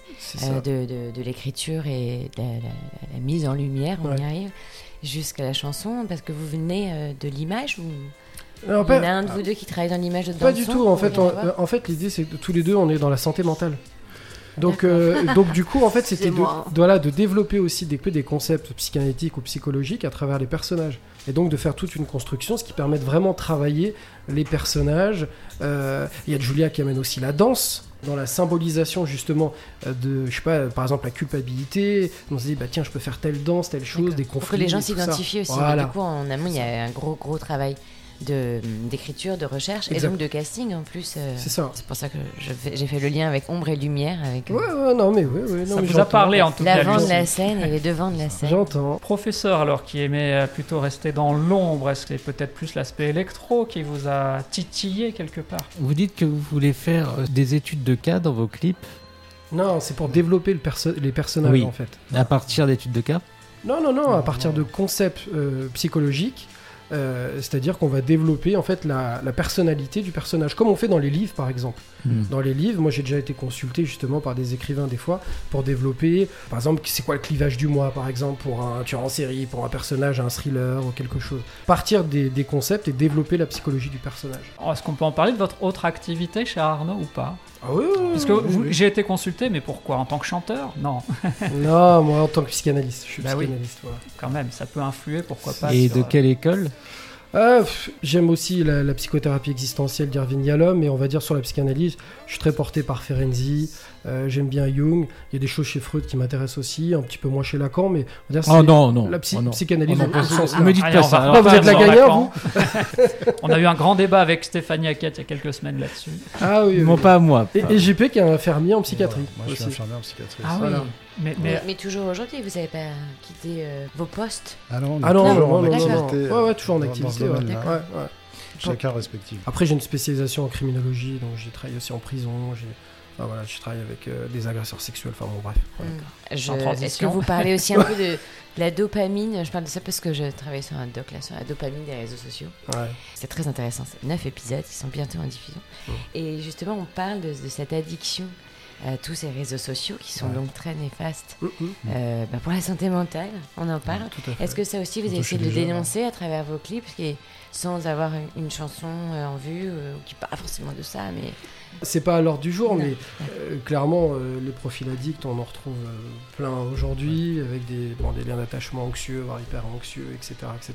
de l'écriture et de la mise en lumière. On y arrive jusqu'à la chanson parce que vous venez de l'image ou. Alors, il y en a un de vous deux qui travaille dans l'image de Pas du tout, en fait l'idée c'est que tous les deux on est dans la santé mentale. Donc du coup en fait c'était de développer aussi des concepts psychanalytiques ou psychologiques à travers les personnages. Et donc de faire toute une construction, ce qui permet de vraiment travailler les personnages. Il y a Julia qui amène aussi la danse dans la symbolisation justement de, je sais pas, par exemple la culpabilité. On se dit tiens je peux faire telle danse, telle chose, des conflits. Pour que les gens s'identifient aussi. Voilà. Du coup en amont il y a un gros travail d'écriture, de recherche et donc de casting en plus. C'est ça. C'est pour ça que j'ai fait le lien avec ombre et lumière. Ça vous a parlé en tout cas. L'avant de la scène et les devants de la scène. J'entends. Professeur, alors qui aimait plutôt rester dans l'ombre, est-ce que c'est peut-être plus l'aspect électro qui vous a titillé quelque part ? Vous dites que vous voulez faire des études de cas dans vos clips ? Non, c'est pour développer les personnages en fait. À partir d'études de cas ? Non, à partir de concepts psychologiques. C'est-à-dire qu'on va développer en fait la personnalité du personnage, comme on fait dans les livres par exemple. Dans les livres, moi j'ai déjà été consulté justement par des écrivains des fois pour développer, par exemple, c'est quoi le clivage du moi par exemple pour un tueur en série, pour un personnage, un thriller ou quelque chose. Partir des concepts et développer la psychologie du personnage. Est-ce qu'on peut en parler de votre autre activité chez Arnaud ou pas ? Ah oui. Parce que j'ai été consulté, mais pourquoi ? En tant que chanteur ? Non. Non, moi en tant que psychanalyste. Je suis psychanalyste. Oui. Voilà. Quand même, ça peut influer, pourquoi pas. Et de quelle école ? J'aime aussi la psychothérapie existentielle d'Irving Yalom, et on va dire sur la psychanalyse, je suis très porté par Ferenczi, j'aime bien Jung, il y a des choses chez Freud qui m'intéressent aussi, un petit peu moins chez Lacan, mais on va dire c'est la psychanalyse dans ce sens-là. Me dites pas ça. Vous êtes la gagnante, vous. On a eu un grand débat avec Stéphanie Hackett il y a quelques semaines là-dessus. Ah oui. Non, pas moi. Et JP qui est un infirmier en psychiatrie. Moi je suis infirmier en psychiatrie. Ah oui. Mais toujours aujourd'hui, vous n'avez pas quitté vos postes ? Ah non, toujours en activité. Ouais. chacun respectivement. Après, j'ai une spécialisation en criminologie, donc j'ai travaillé aussi en prison. Je travaille avec des agresseurs sexuels. Enfin bon, bref. Est-ce que vous parlez aussi un peu de la dopamine? Je parle de ça parce que je travaille sur un doc là, sur la dopamine des réseaux sociaux. Ouais. C'est très intéressant. C'est 9 épisodes qui sont bientôt en diffusion. Et justement, on parle de cette addiction à tous ces réseaux sociaux qui sont donc très néfastes pour la santé mentale. On en parle. Est-ce que ça aussi, vous avez essayé de le dénoncer à travers vos clips sans avoir une chanson en vue qui parle forcément de ça, mais... C'est pas à l'ordre du jour, mais clairement, les profils addicts, on en retrouve plein aujourd'hui, avec des liens d'attachement anxieux, voire hyper anxieux, etc.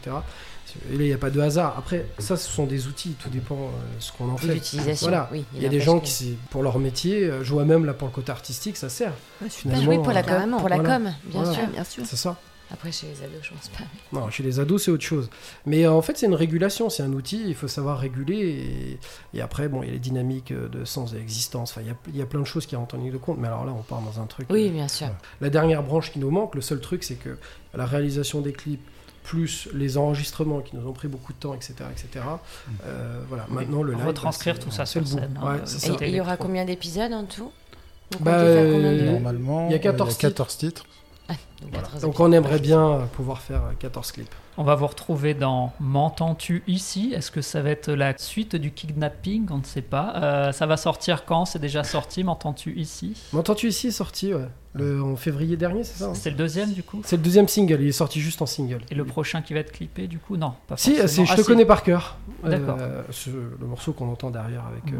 Et là, il n'y a pas de hasard. Après, ça, ce sont des outils, tout dépend de ce qu'on en fait. L'utilisation. Voilà. Oui, il y a des gens qui, pour leur métier, je vois même là pour le côté artistique, ça sert. Finalement, oui, pour la com, bien sûr. C'est ça. Après, chez les ados, je pense pas. Non, chez les ados, c'est autre chose. Mais en fait, c'est une régulation, c'est un outil, il faut savoir réguler. Et après, il y a les dynamiques de sens et existence. Enfin, il y a plein de choses qui rentrent en ligne de compte. Mais alors là, on part dans un truc... Oui, bien sûr. La dernière branche qui nous manque, le seul truc, c'est que la réalisation des clips, plus les enregistrements qui nous ont pris beaucoup de temps, etc. Maintenant, le live... Retranscrire tout ça sur scène. Et il y aura combien d'épisodes en tout? Normalement, il y a 14 titres. Donc on aimerait bien pouvoir faire 14 clips. On va vous retrouver dans M'entends-tu ici? Est-ce que ça va être la suite du kidnapping? On ne sait pas. Ça va sortir quand? C'est déjà sorti, M'entends-tu ici? M'entends-tu ici est sorti en février dernier, c'est ça? C'est le deuxième du coup? C'est le deuxième single, il est sorti juste en single. Et le prochain qui va être clippé du coup? Non, pas si, forcément. Je te connais par cœur. D'accord. Le morceau qu'on entend derrière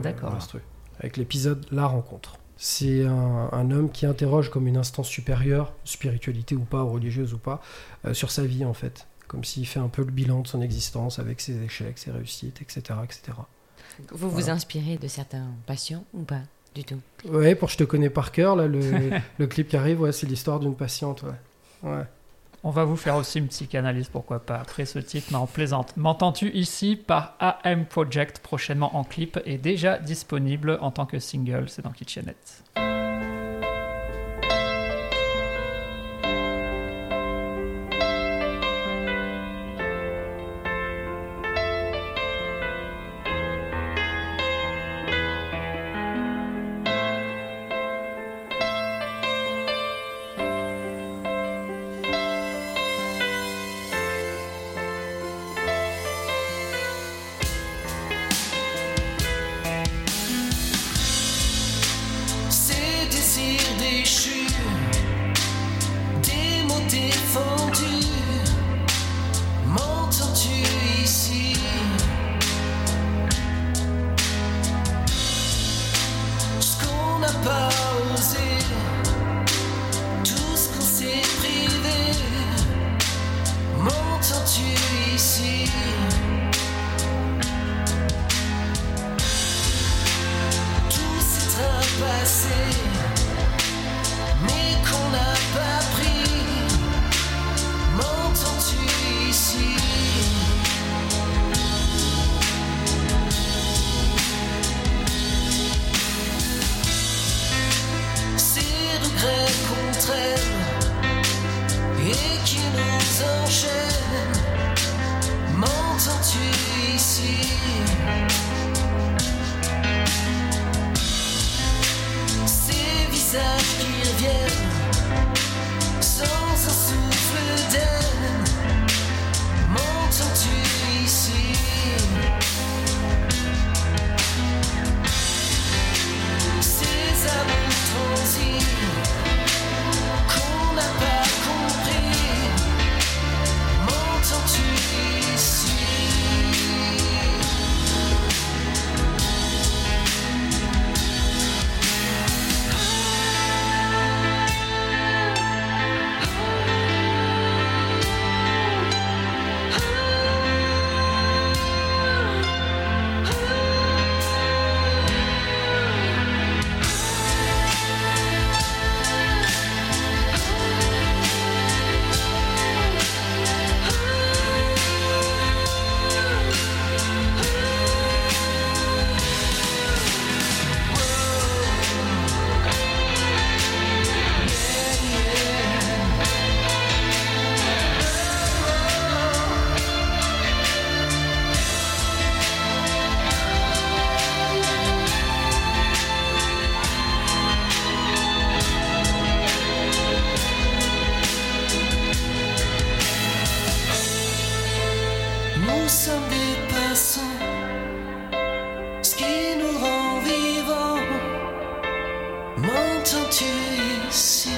avec l'épisode La Rencontre. C'est un homme qui interroge comme une instance supérieure, spiritualité ou pas, religieuse ou pas, sur sa vie en fait. Comme s'il fait un peu le bilan de son existence avec ses échecs, ses réussites, etc. Vous vous inspirez de certains patients ou pas du tout? Ouais, pour Je te connais par cœur, là, le clip qui arrive, c'est l'histoire d'une patiente. Ouais. On va vous faire aussi une psychanalyse, pourquoi pas, après ce titre, mais en plaisante. M'entends-tu ici par AM Project, prochainement en clip, et déjà disponible en tant que single, c'est dans Kitchenette. nous sommes des passants. Ce qui nous rend vivants, m'entends-tu ici?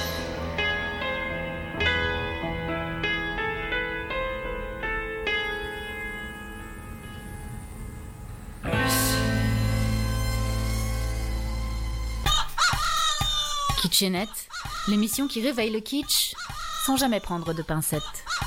Kitchenette, l'émission qui réveille le kitsch sans jamais prendre de pincettes.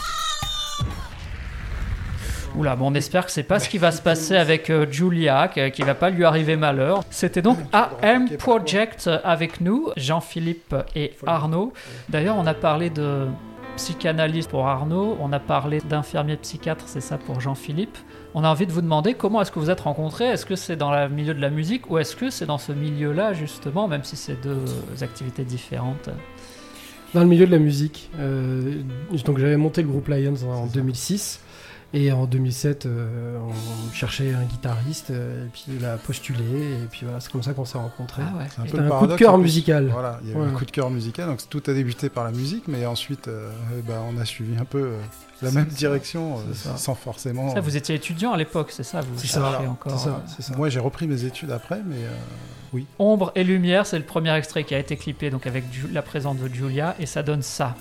Oula, bon, on espère que c'est pas ce qui va se passer avec Julia, qui va pas lui arriver malheur. C'était donc AM Project avec nous, Jean-Philippe et Arnaud. D'ailleurs, on a parlé de psychanalyste pour Arnaud, on a parlé d'infirmier psychiatre, c'est ça pour Jean-Philippe. On a envie de vous demander comment est-ce que vous êtes rencontrés. Est-ce que c'est dans le milieu de la musique ou est-ce que c'est dans ce milieu-là, justement, même si c'est deux activités différentes? Dans le milieu de la musique. Donc j'avais monté le groupe Lions en 2006. Et en 2007, on cherchait un guitariste, et puis il a postulé, et puis voilà, c'est comme ça qu'on s'est rencontrés. Ah ouais. C'est un C'était peu le coup de cœur musical. Voilà, il y avait un coup de cœur musical, donc tout a débuté par la musique, mais ensuite on a suivi un peu la même direction, sans forcément... Ça, vous étiez étudiant à l'époque, c'est ça? Vous cherchez encore. C'est ça. Moi, j'ai repris mes études après, mais oui. Ombre et lumière, c'est le premier extrait qui a été clippé, donc avec la présence de Julia, et ça donne ça.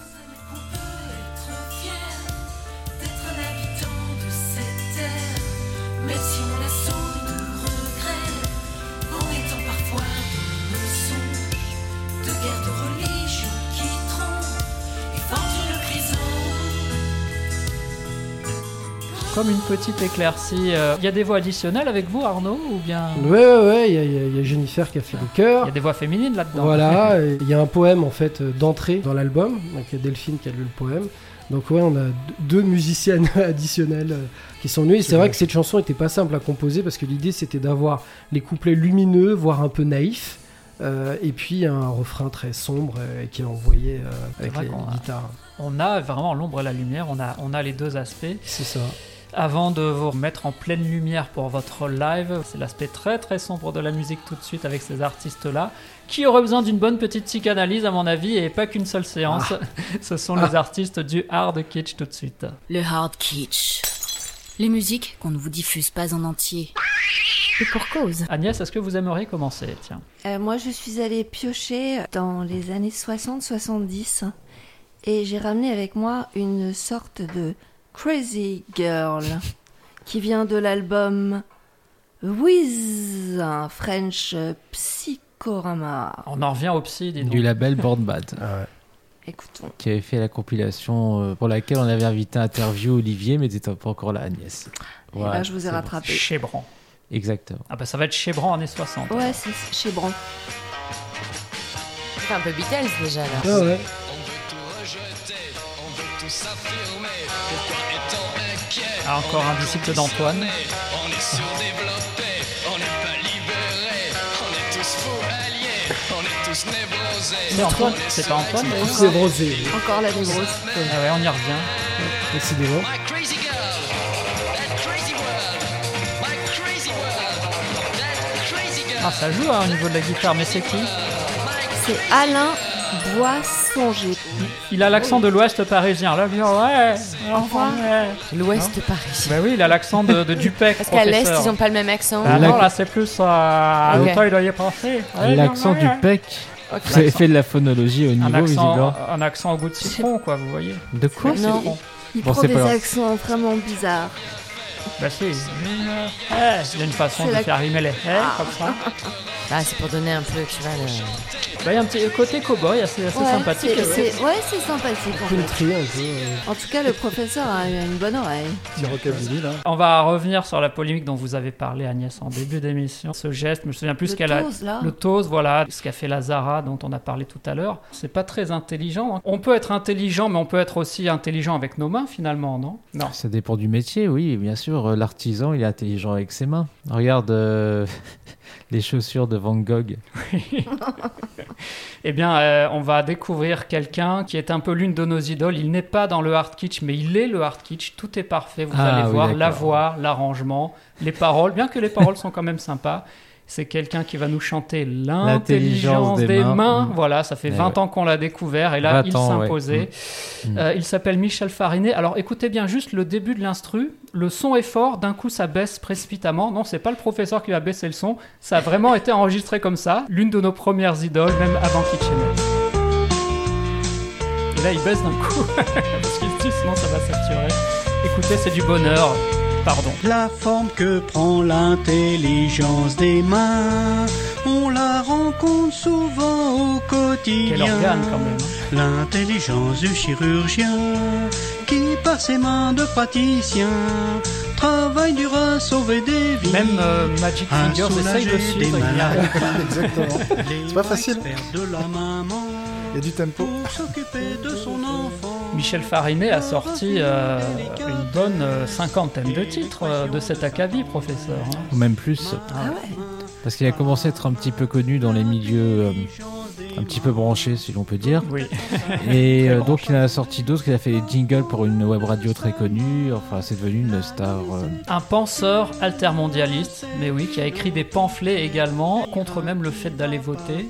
Comme une petite éclaircie. Il y a des voix additionnelles avec vous, Arnaud, ou bien... Ouais, il y a Jennifer qui a fait le chœur. Il y a des voix féminines là-dedans. Voilà, il y a un poème en fait d'entrée dans l'album, donc il y a Delphine qui a lu le poème. Donc ouais, on a deux musiciennes additionnelles qui sont venues. Et c'est vrai que cette chanson était pas simple à composer parce que l'idée c'était d'avoir les couplets lumineux, voire un peu naïfs. Et puis un refrain très sombre qui est envoyé avec les guitares. On a vraiment l'ombre et la lumière, on a les deux aspects. C'est ça. Avant de vous remettre en pleine lumière pour votre live, c'est l'aspect très très sombre de la musique tout de suite avec ces artistes-là, qui auraient besoin d'une bonne petite psychanalyse à mon avis, et pas qu'une seule séance. Ce sont les artistes du hard kitsch tout de suite. Le hard kitsch. Les musiques qu'on ne vous diffuse pas en entier. Et pour cause. Agnès, est-ce que vous aimeriez commencer? Tiens. Moi, je suis allée piocher dans les années 60-70 et j'ai ramené avec moi une sorte de Crazy Girl qui vient de l'album With French Psychorama. On en revient au psy, dis donc. Du label Born Bad. Écoutons. Qui avait fait la compilation pour laquelle on avait invité à interview Olivier, mais t'étais pas encore là, Agnès. Voilà, là, je vous ai rattrapé. Chebran. Exactement. Ah bah ça va être Chebran années 60. Ouais, c'est Chebran. C'est un peu Beatles déjà là. Ah ouais. On veut tout rejeter, on veut tout s'affirmer. Pourquoi est-on inquiet? Ah, encore un disciple d'Antoine. On est surdéveloppé, on n'est pas libéré, on est tous fous alliés, on est tous névrosés. C'est Antoine, c'est pas Antoine d'ailleurs? Névrosé. Encore la névrose. Ah ouais, on y revient. Décidément. Ah, ça joue au niveau de la guitare, mais c'est qui? C'est Alain Boissongé. Il a l'accent de l'Ouest parisien. Là, ouais. L'Ouest parisien. Bah oui, il a l'accent de Dupec. Parce qu'à l'Est, ils n'ont pas le même accent. Ah non, là, c'est plus à l'automne, il doit y penser. L'accent Dupec. Vous avez fait de la phonologie au niveau, visiblement. Un accent au goût de citron, quoi, vous voyez. De quoi? Non, il prend des accents vraiment bizarres. Bah si, il y a une façon de faire rimer les comme ça. Bah c'est pour donner un peu, tu vois, Bah il y a un petit côté cow-boy assez sympathique. C'est sympathique. Country un peu. En tout cas, le professeur a une bonne oreille. Petit rockabilly, là. On va revenir sur la polémique dont vous avez parlé, Agnès, en début d'émission. Ce geste, je me souviens plus ce qu'elle a... Le toast, voilà, ce qu'a fait Lazara, dont on a parlé tout à l'heure. C'est pas très intelligent. On peut être intelligent, mais on peut être aussi intelligent avec nos mains, finalement, non? Non. Ça dépend du métier, oui, bien sûr. L'artisan, il est intelligent avec ses mains. Regarde les chaussures de Van Gogh. Eh bien, on va découvrir quelqu'un qui est un peu l'une de nos idoles. Il n'est pas dans le hard kitsch, mais il est le hard kitsch. Tout est parfait. Vous allez voir la voix, l'arrangement, les paroles. Bien que les paroles sont quand même sympas. C'est quelqu'un qui va nous chanter l'intelligence des mains. Voilà, ça fait 20 ans qu'on l'a découvert et là, il s'imposait. Ouais. Il s'appelle Michel Farinet. Alors, écoutez bien juste le début de l'instru. Le son est fort, d'un coup, ça baisse précipitamment. Non, c'est pas le professeur qui va baisser le son. Ça a vraiment été enregistré comme ça. L'une de nos premières idoles, même avant Kitchenette. Et là, il baisse d'un coup. Parce qu'il se dit, sinon, ça va saturer. Écoutez, c'est du bonheur. Pardon. La forme que prend l'intelligence des mains, on la rencontre souvent au quotidien. Quel organe quand même. L'intelligence du chirurgien, qui par ses mains de praticien, travaille dur à sauver des vies. Même Magic Fingers essaye de suivre. Exactement. C'est pas facile. De la maman. Il y a du tempo. S'occuper de son enfant. Michel Farinet a sorti une bonne cinquantaine de titres de cet acabit, professeur. Ou même plus. Ah ouais. Parce qu'il a commencé à être un petit peu connu dans les milieux un petit peu branchés, si l'on peut dire. Oui. Et donc il a sorti d'autres, il a fait des jingles pour une web radio très connue. Enfin, c'est devenu une star. Un penseur altermondialiste, mais oui, qui a écrit des pamphlets également contre même le fait d'aller voter.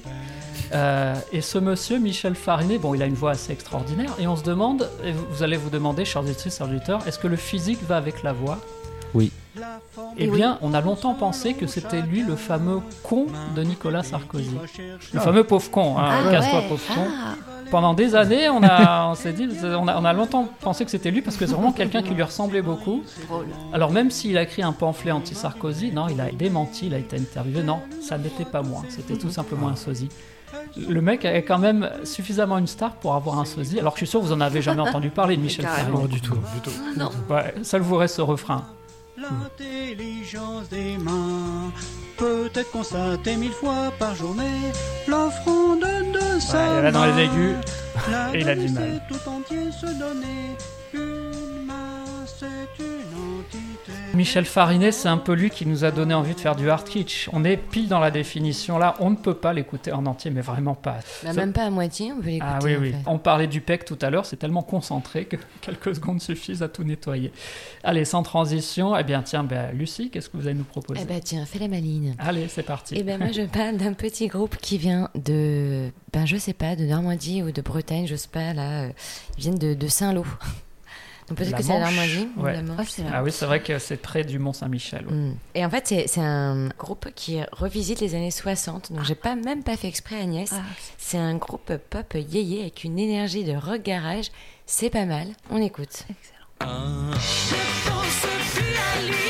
Et ce monsieur, Michel Farinet, bon, il a une voix assez extraordinaire. Et on se demande, et vous allez vous demander, chers auditrices, chers auditeurs, est-ce que le physique va avec la voix ? Oui. Eh bien, on a longtemps pensé que c'était lui le fameux con de Nicolas Sarkozy. Le fameux pauvre con, hein, casse-toi pauvre con. Pendant des années, on s'est dit, on a longtemps pensé que c'était lui parce que c'est vraiment quelqu'un qui lui ressemblait beaucoup. Alors même s'il a écrit un pamphlet anti-Sarkozy, non, il a démenti, il a été interviewé, non, ça n'était pas moi, c'était tout simplement un sosie. Le mec est quand même suffisamment une star pour avoir un sosie. Alors que je suis sûr que vous en avez jamais entendu parler de Michel Farinet. Non, du tout. Non. Ouais, seul vous reste ce refrain. L'intelligence des mains peut être constatée 1000 fois par journée. L'offrande de sa il est là dans les main, aigus et il a du mal. Tout entier se donner. Une main, c'est une entité. Michel Farinet, c'est un peu lui qui nous a donné envie de faire du hard kitsch. On est pile dans la définition là, on ne peut pas l'écouter en entier, mais vraiment pas. Bah, même pas à moitié, on peut l'écouter. Ah oui, en fait. On parlait du PEC tout à l'heure, c'est tellement concentré que quelques secondes suffisent à tout nettoyer. Allez, sans transition, eh bien tiens, Lucie, qu'est-ce que vous allez nous proposer ? Eh ben tiens, fais la maline. Allez, c'est parti. Eh ben moi je parle d'un petit groupe qui vient de, je sais pas, de Normandie ou de Bretagne, je sais pas, là, ils viennent de Saint-Lô. Donc peut-être que c'est la Normandie ou la Manche. Ah oui, c'est vrai que c'est près du Mont-Saint-Michel. Ouais. Et en fait, c'est un groupe qui revisite les années 60, donc j'ai même pas fait exprès, Agnès. C'est un groupe pop yéyé avec une énergie de rock garage, c'est pas mal, on écoute. Ne pense plus à lui,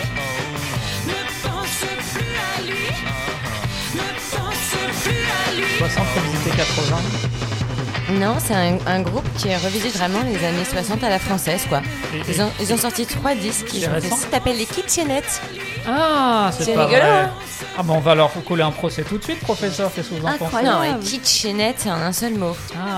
ne pense plus à lui, ne pense plus à lui. 60 revisité 80. Non, c'est un groupe qui revisite vraiment les années 60 à la française, quoi. Ils ont sorti 3 disques. Ça s'appelle les Kitchenettes. Ah, c'est pas rigolo, vrai. hein. Ah on va leur coller un procès tout de suite, professeur, qu'est-ce que vous en pensez ? Non, les Kitchenettes, c'est en un seul mot.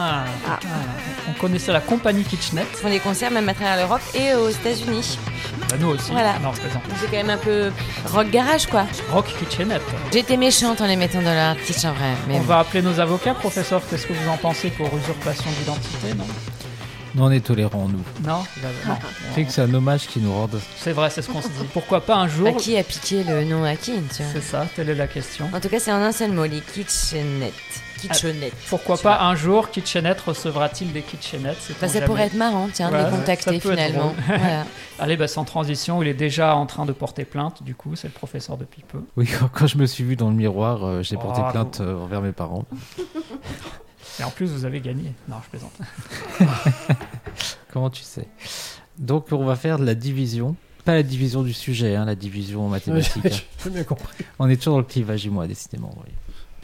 On connaissait la compagnie Kitchenette. Ils font des concerts même à travers l'Europe et aux États-Unis. Nous aussi, voilà. on en représente. C'est quand même un peu rock garage, quoi. Rock Kitchenette. J'étais méchante en les mettant dans leur kitchen, en vrai. Mais on va appeler nos avocats, professeur, qu'est-ce que vous en pensez pour usurpation d'identité, non ? Non, on est tolérants, nous. Non. C'est que c'est un hommage qui nous rende. C'est vrai, c'est ce qu'on se dit. Pourquoi pas un jour... À qui a piqué le nom à qui, tu vois ? C'est ça, telle est la question. En tout cas, c'est en un seul mot, les Kitchenettes. Pourquoi pas un jour Kitchenette recevra-t-il des Kitchenettes ? Ça pourrait être marrant, tiens, de les contacter finalement. Voilà. Allez, sans transition, il est déjà en train de porter plainte, du coup, c'est le professeur depuis peu. Oui, quand je me suis vu dans le miroir, j'ai porté plainte envers mes parents. Et en plus, vous avez gagné. Non, je plaisante. Comment tu sais ? Donc, on va faire de la division. Pas la division du sujet, la division mathématique. J'ai bien compris. On est toujours dans le clivage, moi, décidément. Oui.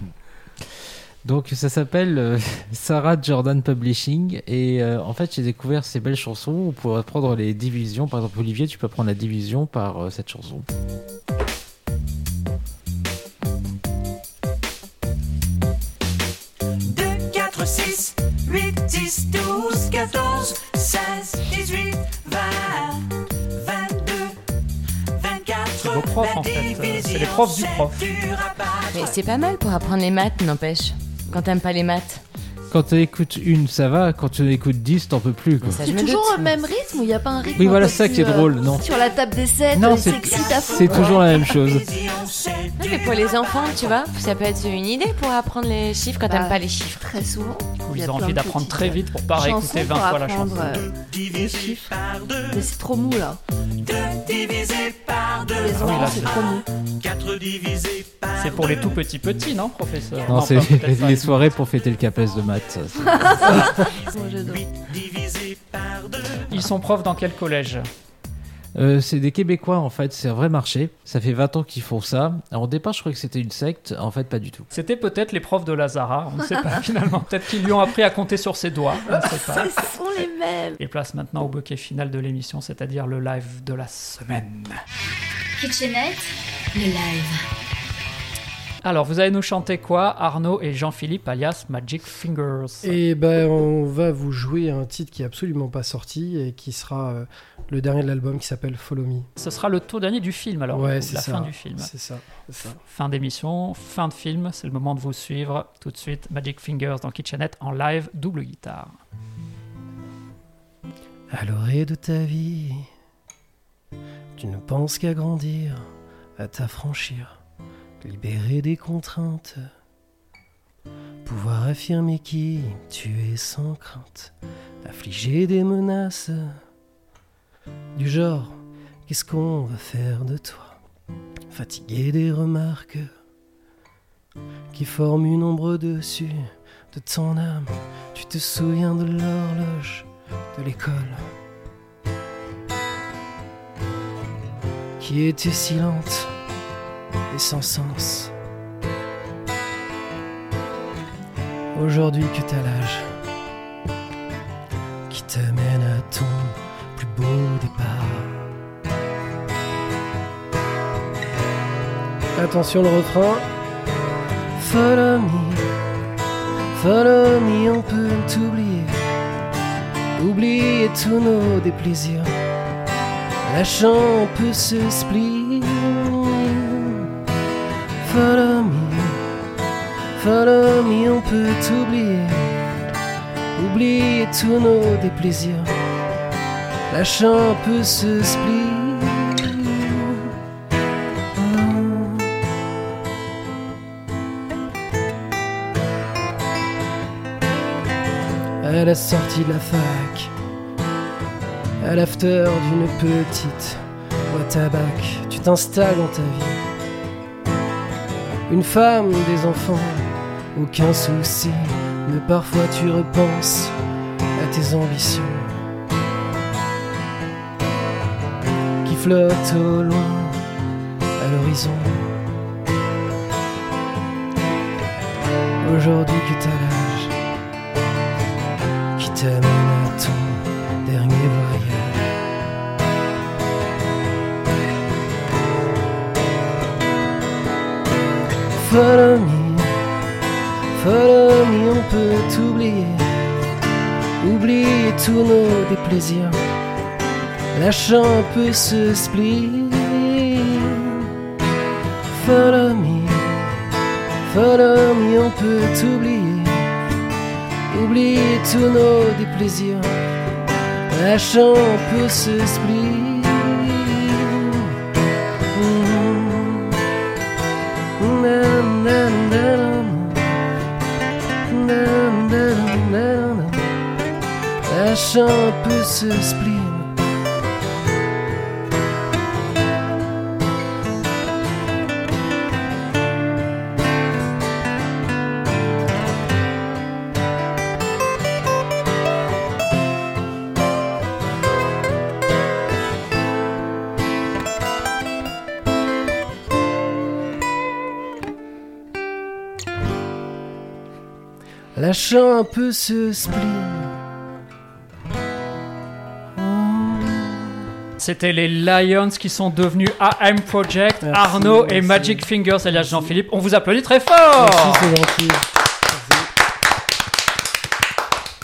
Donc ça s'appelle Sarah Jordan Publishing et en fait j'ai découvert ces belles chansons où on pourrait prendre les divisions. Par exemple Olivier, tu peux prendre la division par cette chanson. 2, 4, 6, 8, 10, 12, 14, 16, 18, 20, 22, 24, c'est vos profs en fait, c'est les profs du prof. Mais c'est pas mal pour apprendre les maths, n'empêche. Quand t'aimes pas les maths. quand tu écoutes une, ça va. Quand tu écoutes 10, t'en peux plus. Quoi. C'est toujours le même rythme ou il n'y a pas un rythme? Oui, voilà, un peu ça qui est plus, drôle, non. Sur la table des 7, Non, s'excite à fond. c'est toujours la même chose. Oui, mais pour les enfants, tu vois, ça peut être une idée pour apprendre les chiffres quand t'aimes pas les chiffres. Très souvent. Ou ils ont envie d'apprendre très vite pour pas réécouter 20 fois la chanson. Les chiffres. Mais c'est trop mou là. 2 divisé par 2. Les enfants, c'est trop mou. 4 divisé par 2. C'est pour les tout petits, non, professeur? Non, c'est les soirées pour fêter le CAPES de maths. Ils sont profs dans quel collège? C'est des Québécois en fait, c'est un vrai marché. Ça fait 20 ans qu'ils font ça. Alors, au départ, je croyais que c'était une secte. En fait, pas du tout. C'était peut-être les profs de Lazara, on ne sait pas finalement. Peut-être qu'ils lui ont appris à compter sur ses doigts, on ne sait pas. Ce sont les mêmes. Et place maintenant au bouquet final de l'émission, c'est-à-dire le live de la semaine. Kitchenette, le live. Alors, vous allez nous chanter quoi, Arnaud et Jean-Philippe, alias Magic Fingers? Et ben, on va vous jouer un titre qui est absolument pas sorti et qui sera le dernier de l'album qui s'appelle Follow Me. Ce sera le tout dernier du film, alors. Ouais, ou c'est la ça. fin du film. C'est ça. Fin d'émission, fin de film, c'est le moment de vous suivre. Tout de suite, Magic Fingers dans Kitchenette en live, double guitare. À l'orée de ta vie, tu ne penses qu'à grandir, à t'affranchir, libérer des contraintes, pouvoir affirmer qui tu es sans crainte, affliger des menaces, du genre qu'est-ce qu'on va faire de toi, fatiguer des remarques qui forment une ombre au-dessus de ton âme. Tu te souviens de l'horloge de l'école qui était si lente et sans sens. Aujourd'hui que t'as l'âge qui t'amène à ton plus beau départ. Attention le refrain. Follow me, on peut t'oublier, oublier tous nos déplaisirs, lâchant un peu ce spleen. Follow me, on peut t'oublier, oublier tous nos déplaisirs, lâchant un peu ce spleen. À la sortie de la fac, à l'after d'une petite boîte à bac, tu t'installes dans ta vie. Une femme, des enfants, aucun souci, mais parfois tu repenses à tes ambitions qui flottent au loin à l'horizon. Aujourd'hui que t'as l'âge qui t'amène à ton dernier voyage. Follow me, on peut t'oublier, oublier tous nos déplaisirs, lâchant un peu ce spleen. Follow me, on peut t'oublier, oublier tous nos déplaisirs, lâchant un peu ce spleen. Lâche un peu ce spleen. Lâchant un peu ce spleen. C'était les Lions qui sont devenus AM Project. Merci, Arnaud et merci. Magic Fingers alias Jean-Philippe. On vous applaudit très fort. Merci, c'est gentil.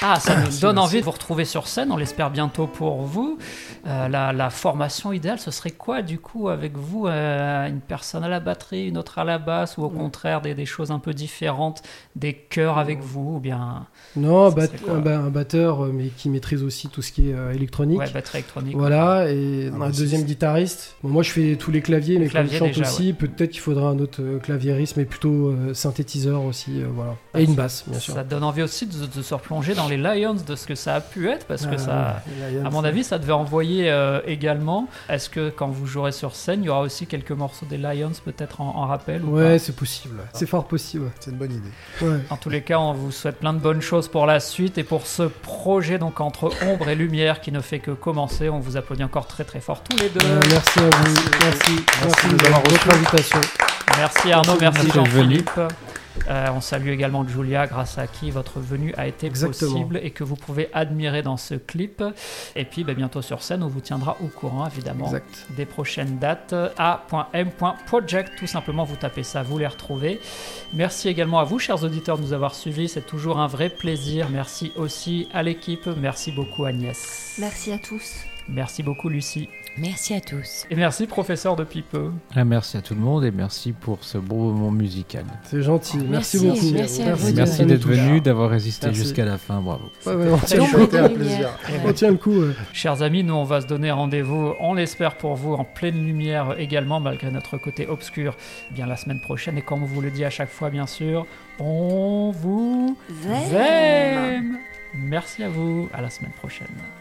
Ah, ça nous donne envie de vous retrouver sur scène, on l'espère bientôt pour vous. La formation idéale, ce serait quoi du coup avec vous, une personne à la batterie, une autre à la basse, ou au contraire des choses un peu différentes, des chœurs avec vous, ou bien... Non, un batteur, mais qui maîtrise aussi tout ce qui est électronique. Ouais, batterie électronique. Voilà, et un deuxième guitariste. Bon, moi je fais tous les claviers, mais comme je chante déjà, aussi, peut-être qu'il faudra un autre claviériste, mais plutôt synthétiseur aussi, voilà. Et une basse, bien sûr. Ça donne envie aussi de se replonger dans les Lions, de ce que ça a pu être, parce que ça, Lions, à mon avis, ça devait envoyer également. Est-ce que quand vous jouerez sur scène, il y aura aussi quelques morceaux des Lions peut-être en rappel ou Ouais, pas? c'est possible. C'est fort possible. C'est une bonne idée. Ouais. En tous les cas, on vous souhaite plein de bonnes choses pour la suite et pour ce projet donc entre ombre et lumière qui ne fait que commencer. On vous applaudit encore très très fort tous les deux. Merci à vous. Merci de nous avoir reçu l'invitation. Merci Arnaud, merci d'être venu. Jean-Philippe. On salue également Julia, grâce à qui votre venue a été possible et que vous pouvez admirer dans ce clip. Et puis bientôt sur scène, on vous tiendra au courant évidemment des prochaines dates. A.M.project, tout simplement, vous tapez ça, vous les retrouvez. Merci également à vous, chers auditeurs, de nous avoir suivis. C'est toujours un vrai plaisir. Merci aussi à l'équipe. Merci beaucoup Agnès. Merci à tous. Merci beaucoup Lucie. Merci à tous. Et merci professeur de Pipeux. Merci à tout le monde et merci pour ce beau moment musical. C'est gentil, merci beaucoup. Merci à vous. Merci d'être venu, d'avoir résisté Merci. jusqu'à la fin, bravo. On tient le plaisir. On tient le coup. Chers amis, nous on va se donner rendez-vous, on l'espère pour vous, en pleine lumière également, malgré notre côté obscur, bien la semaine prochaine. Et comme on vous le dit à chaque fois, bien sûr, on vous aime. Merci à vous, à la semaine prochaine.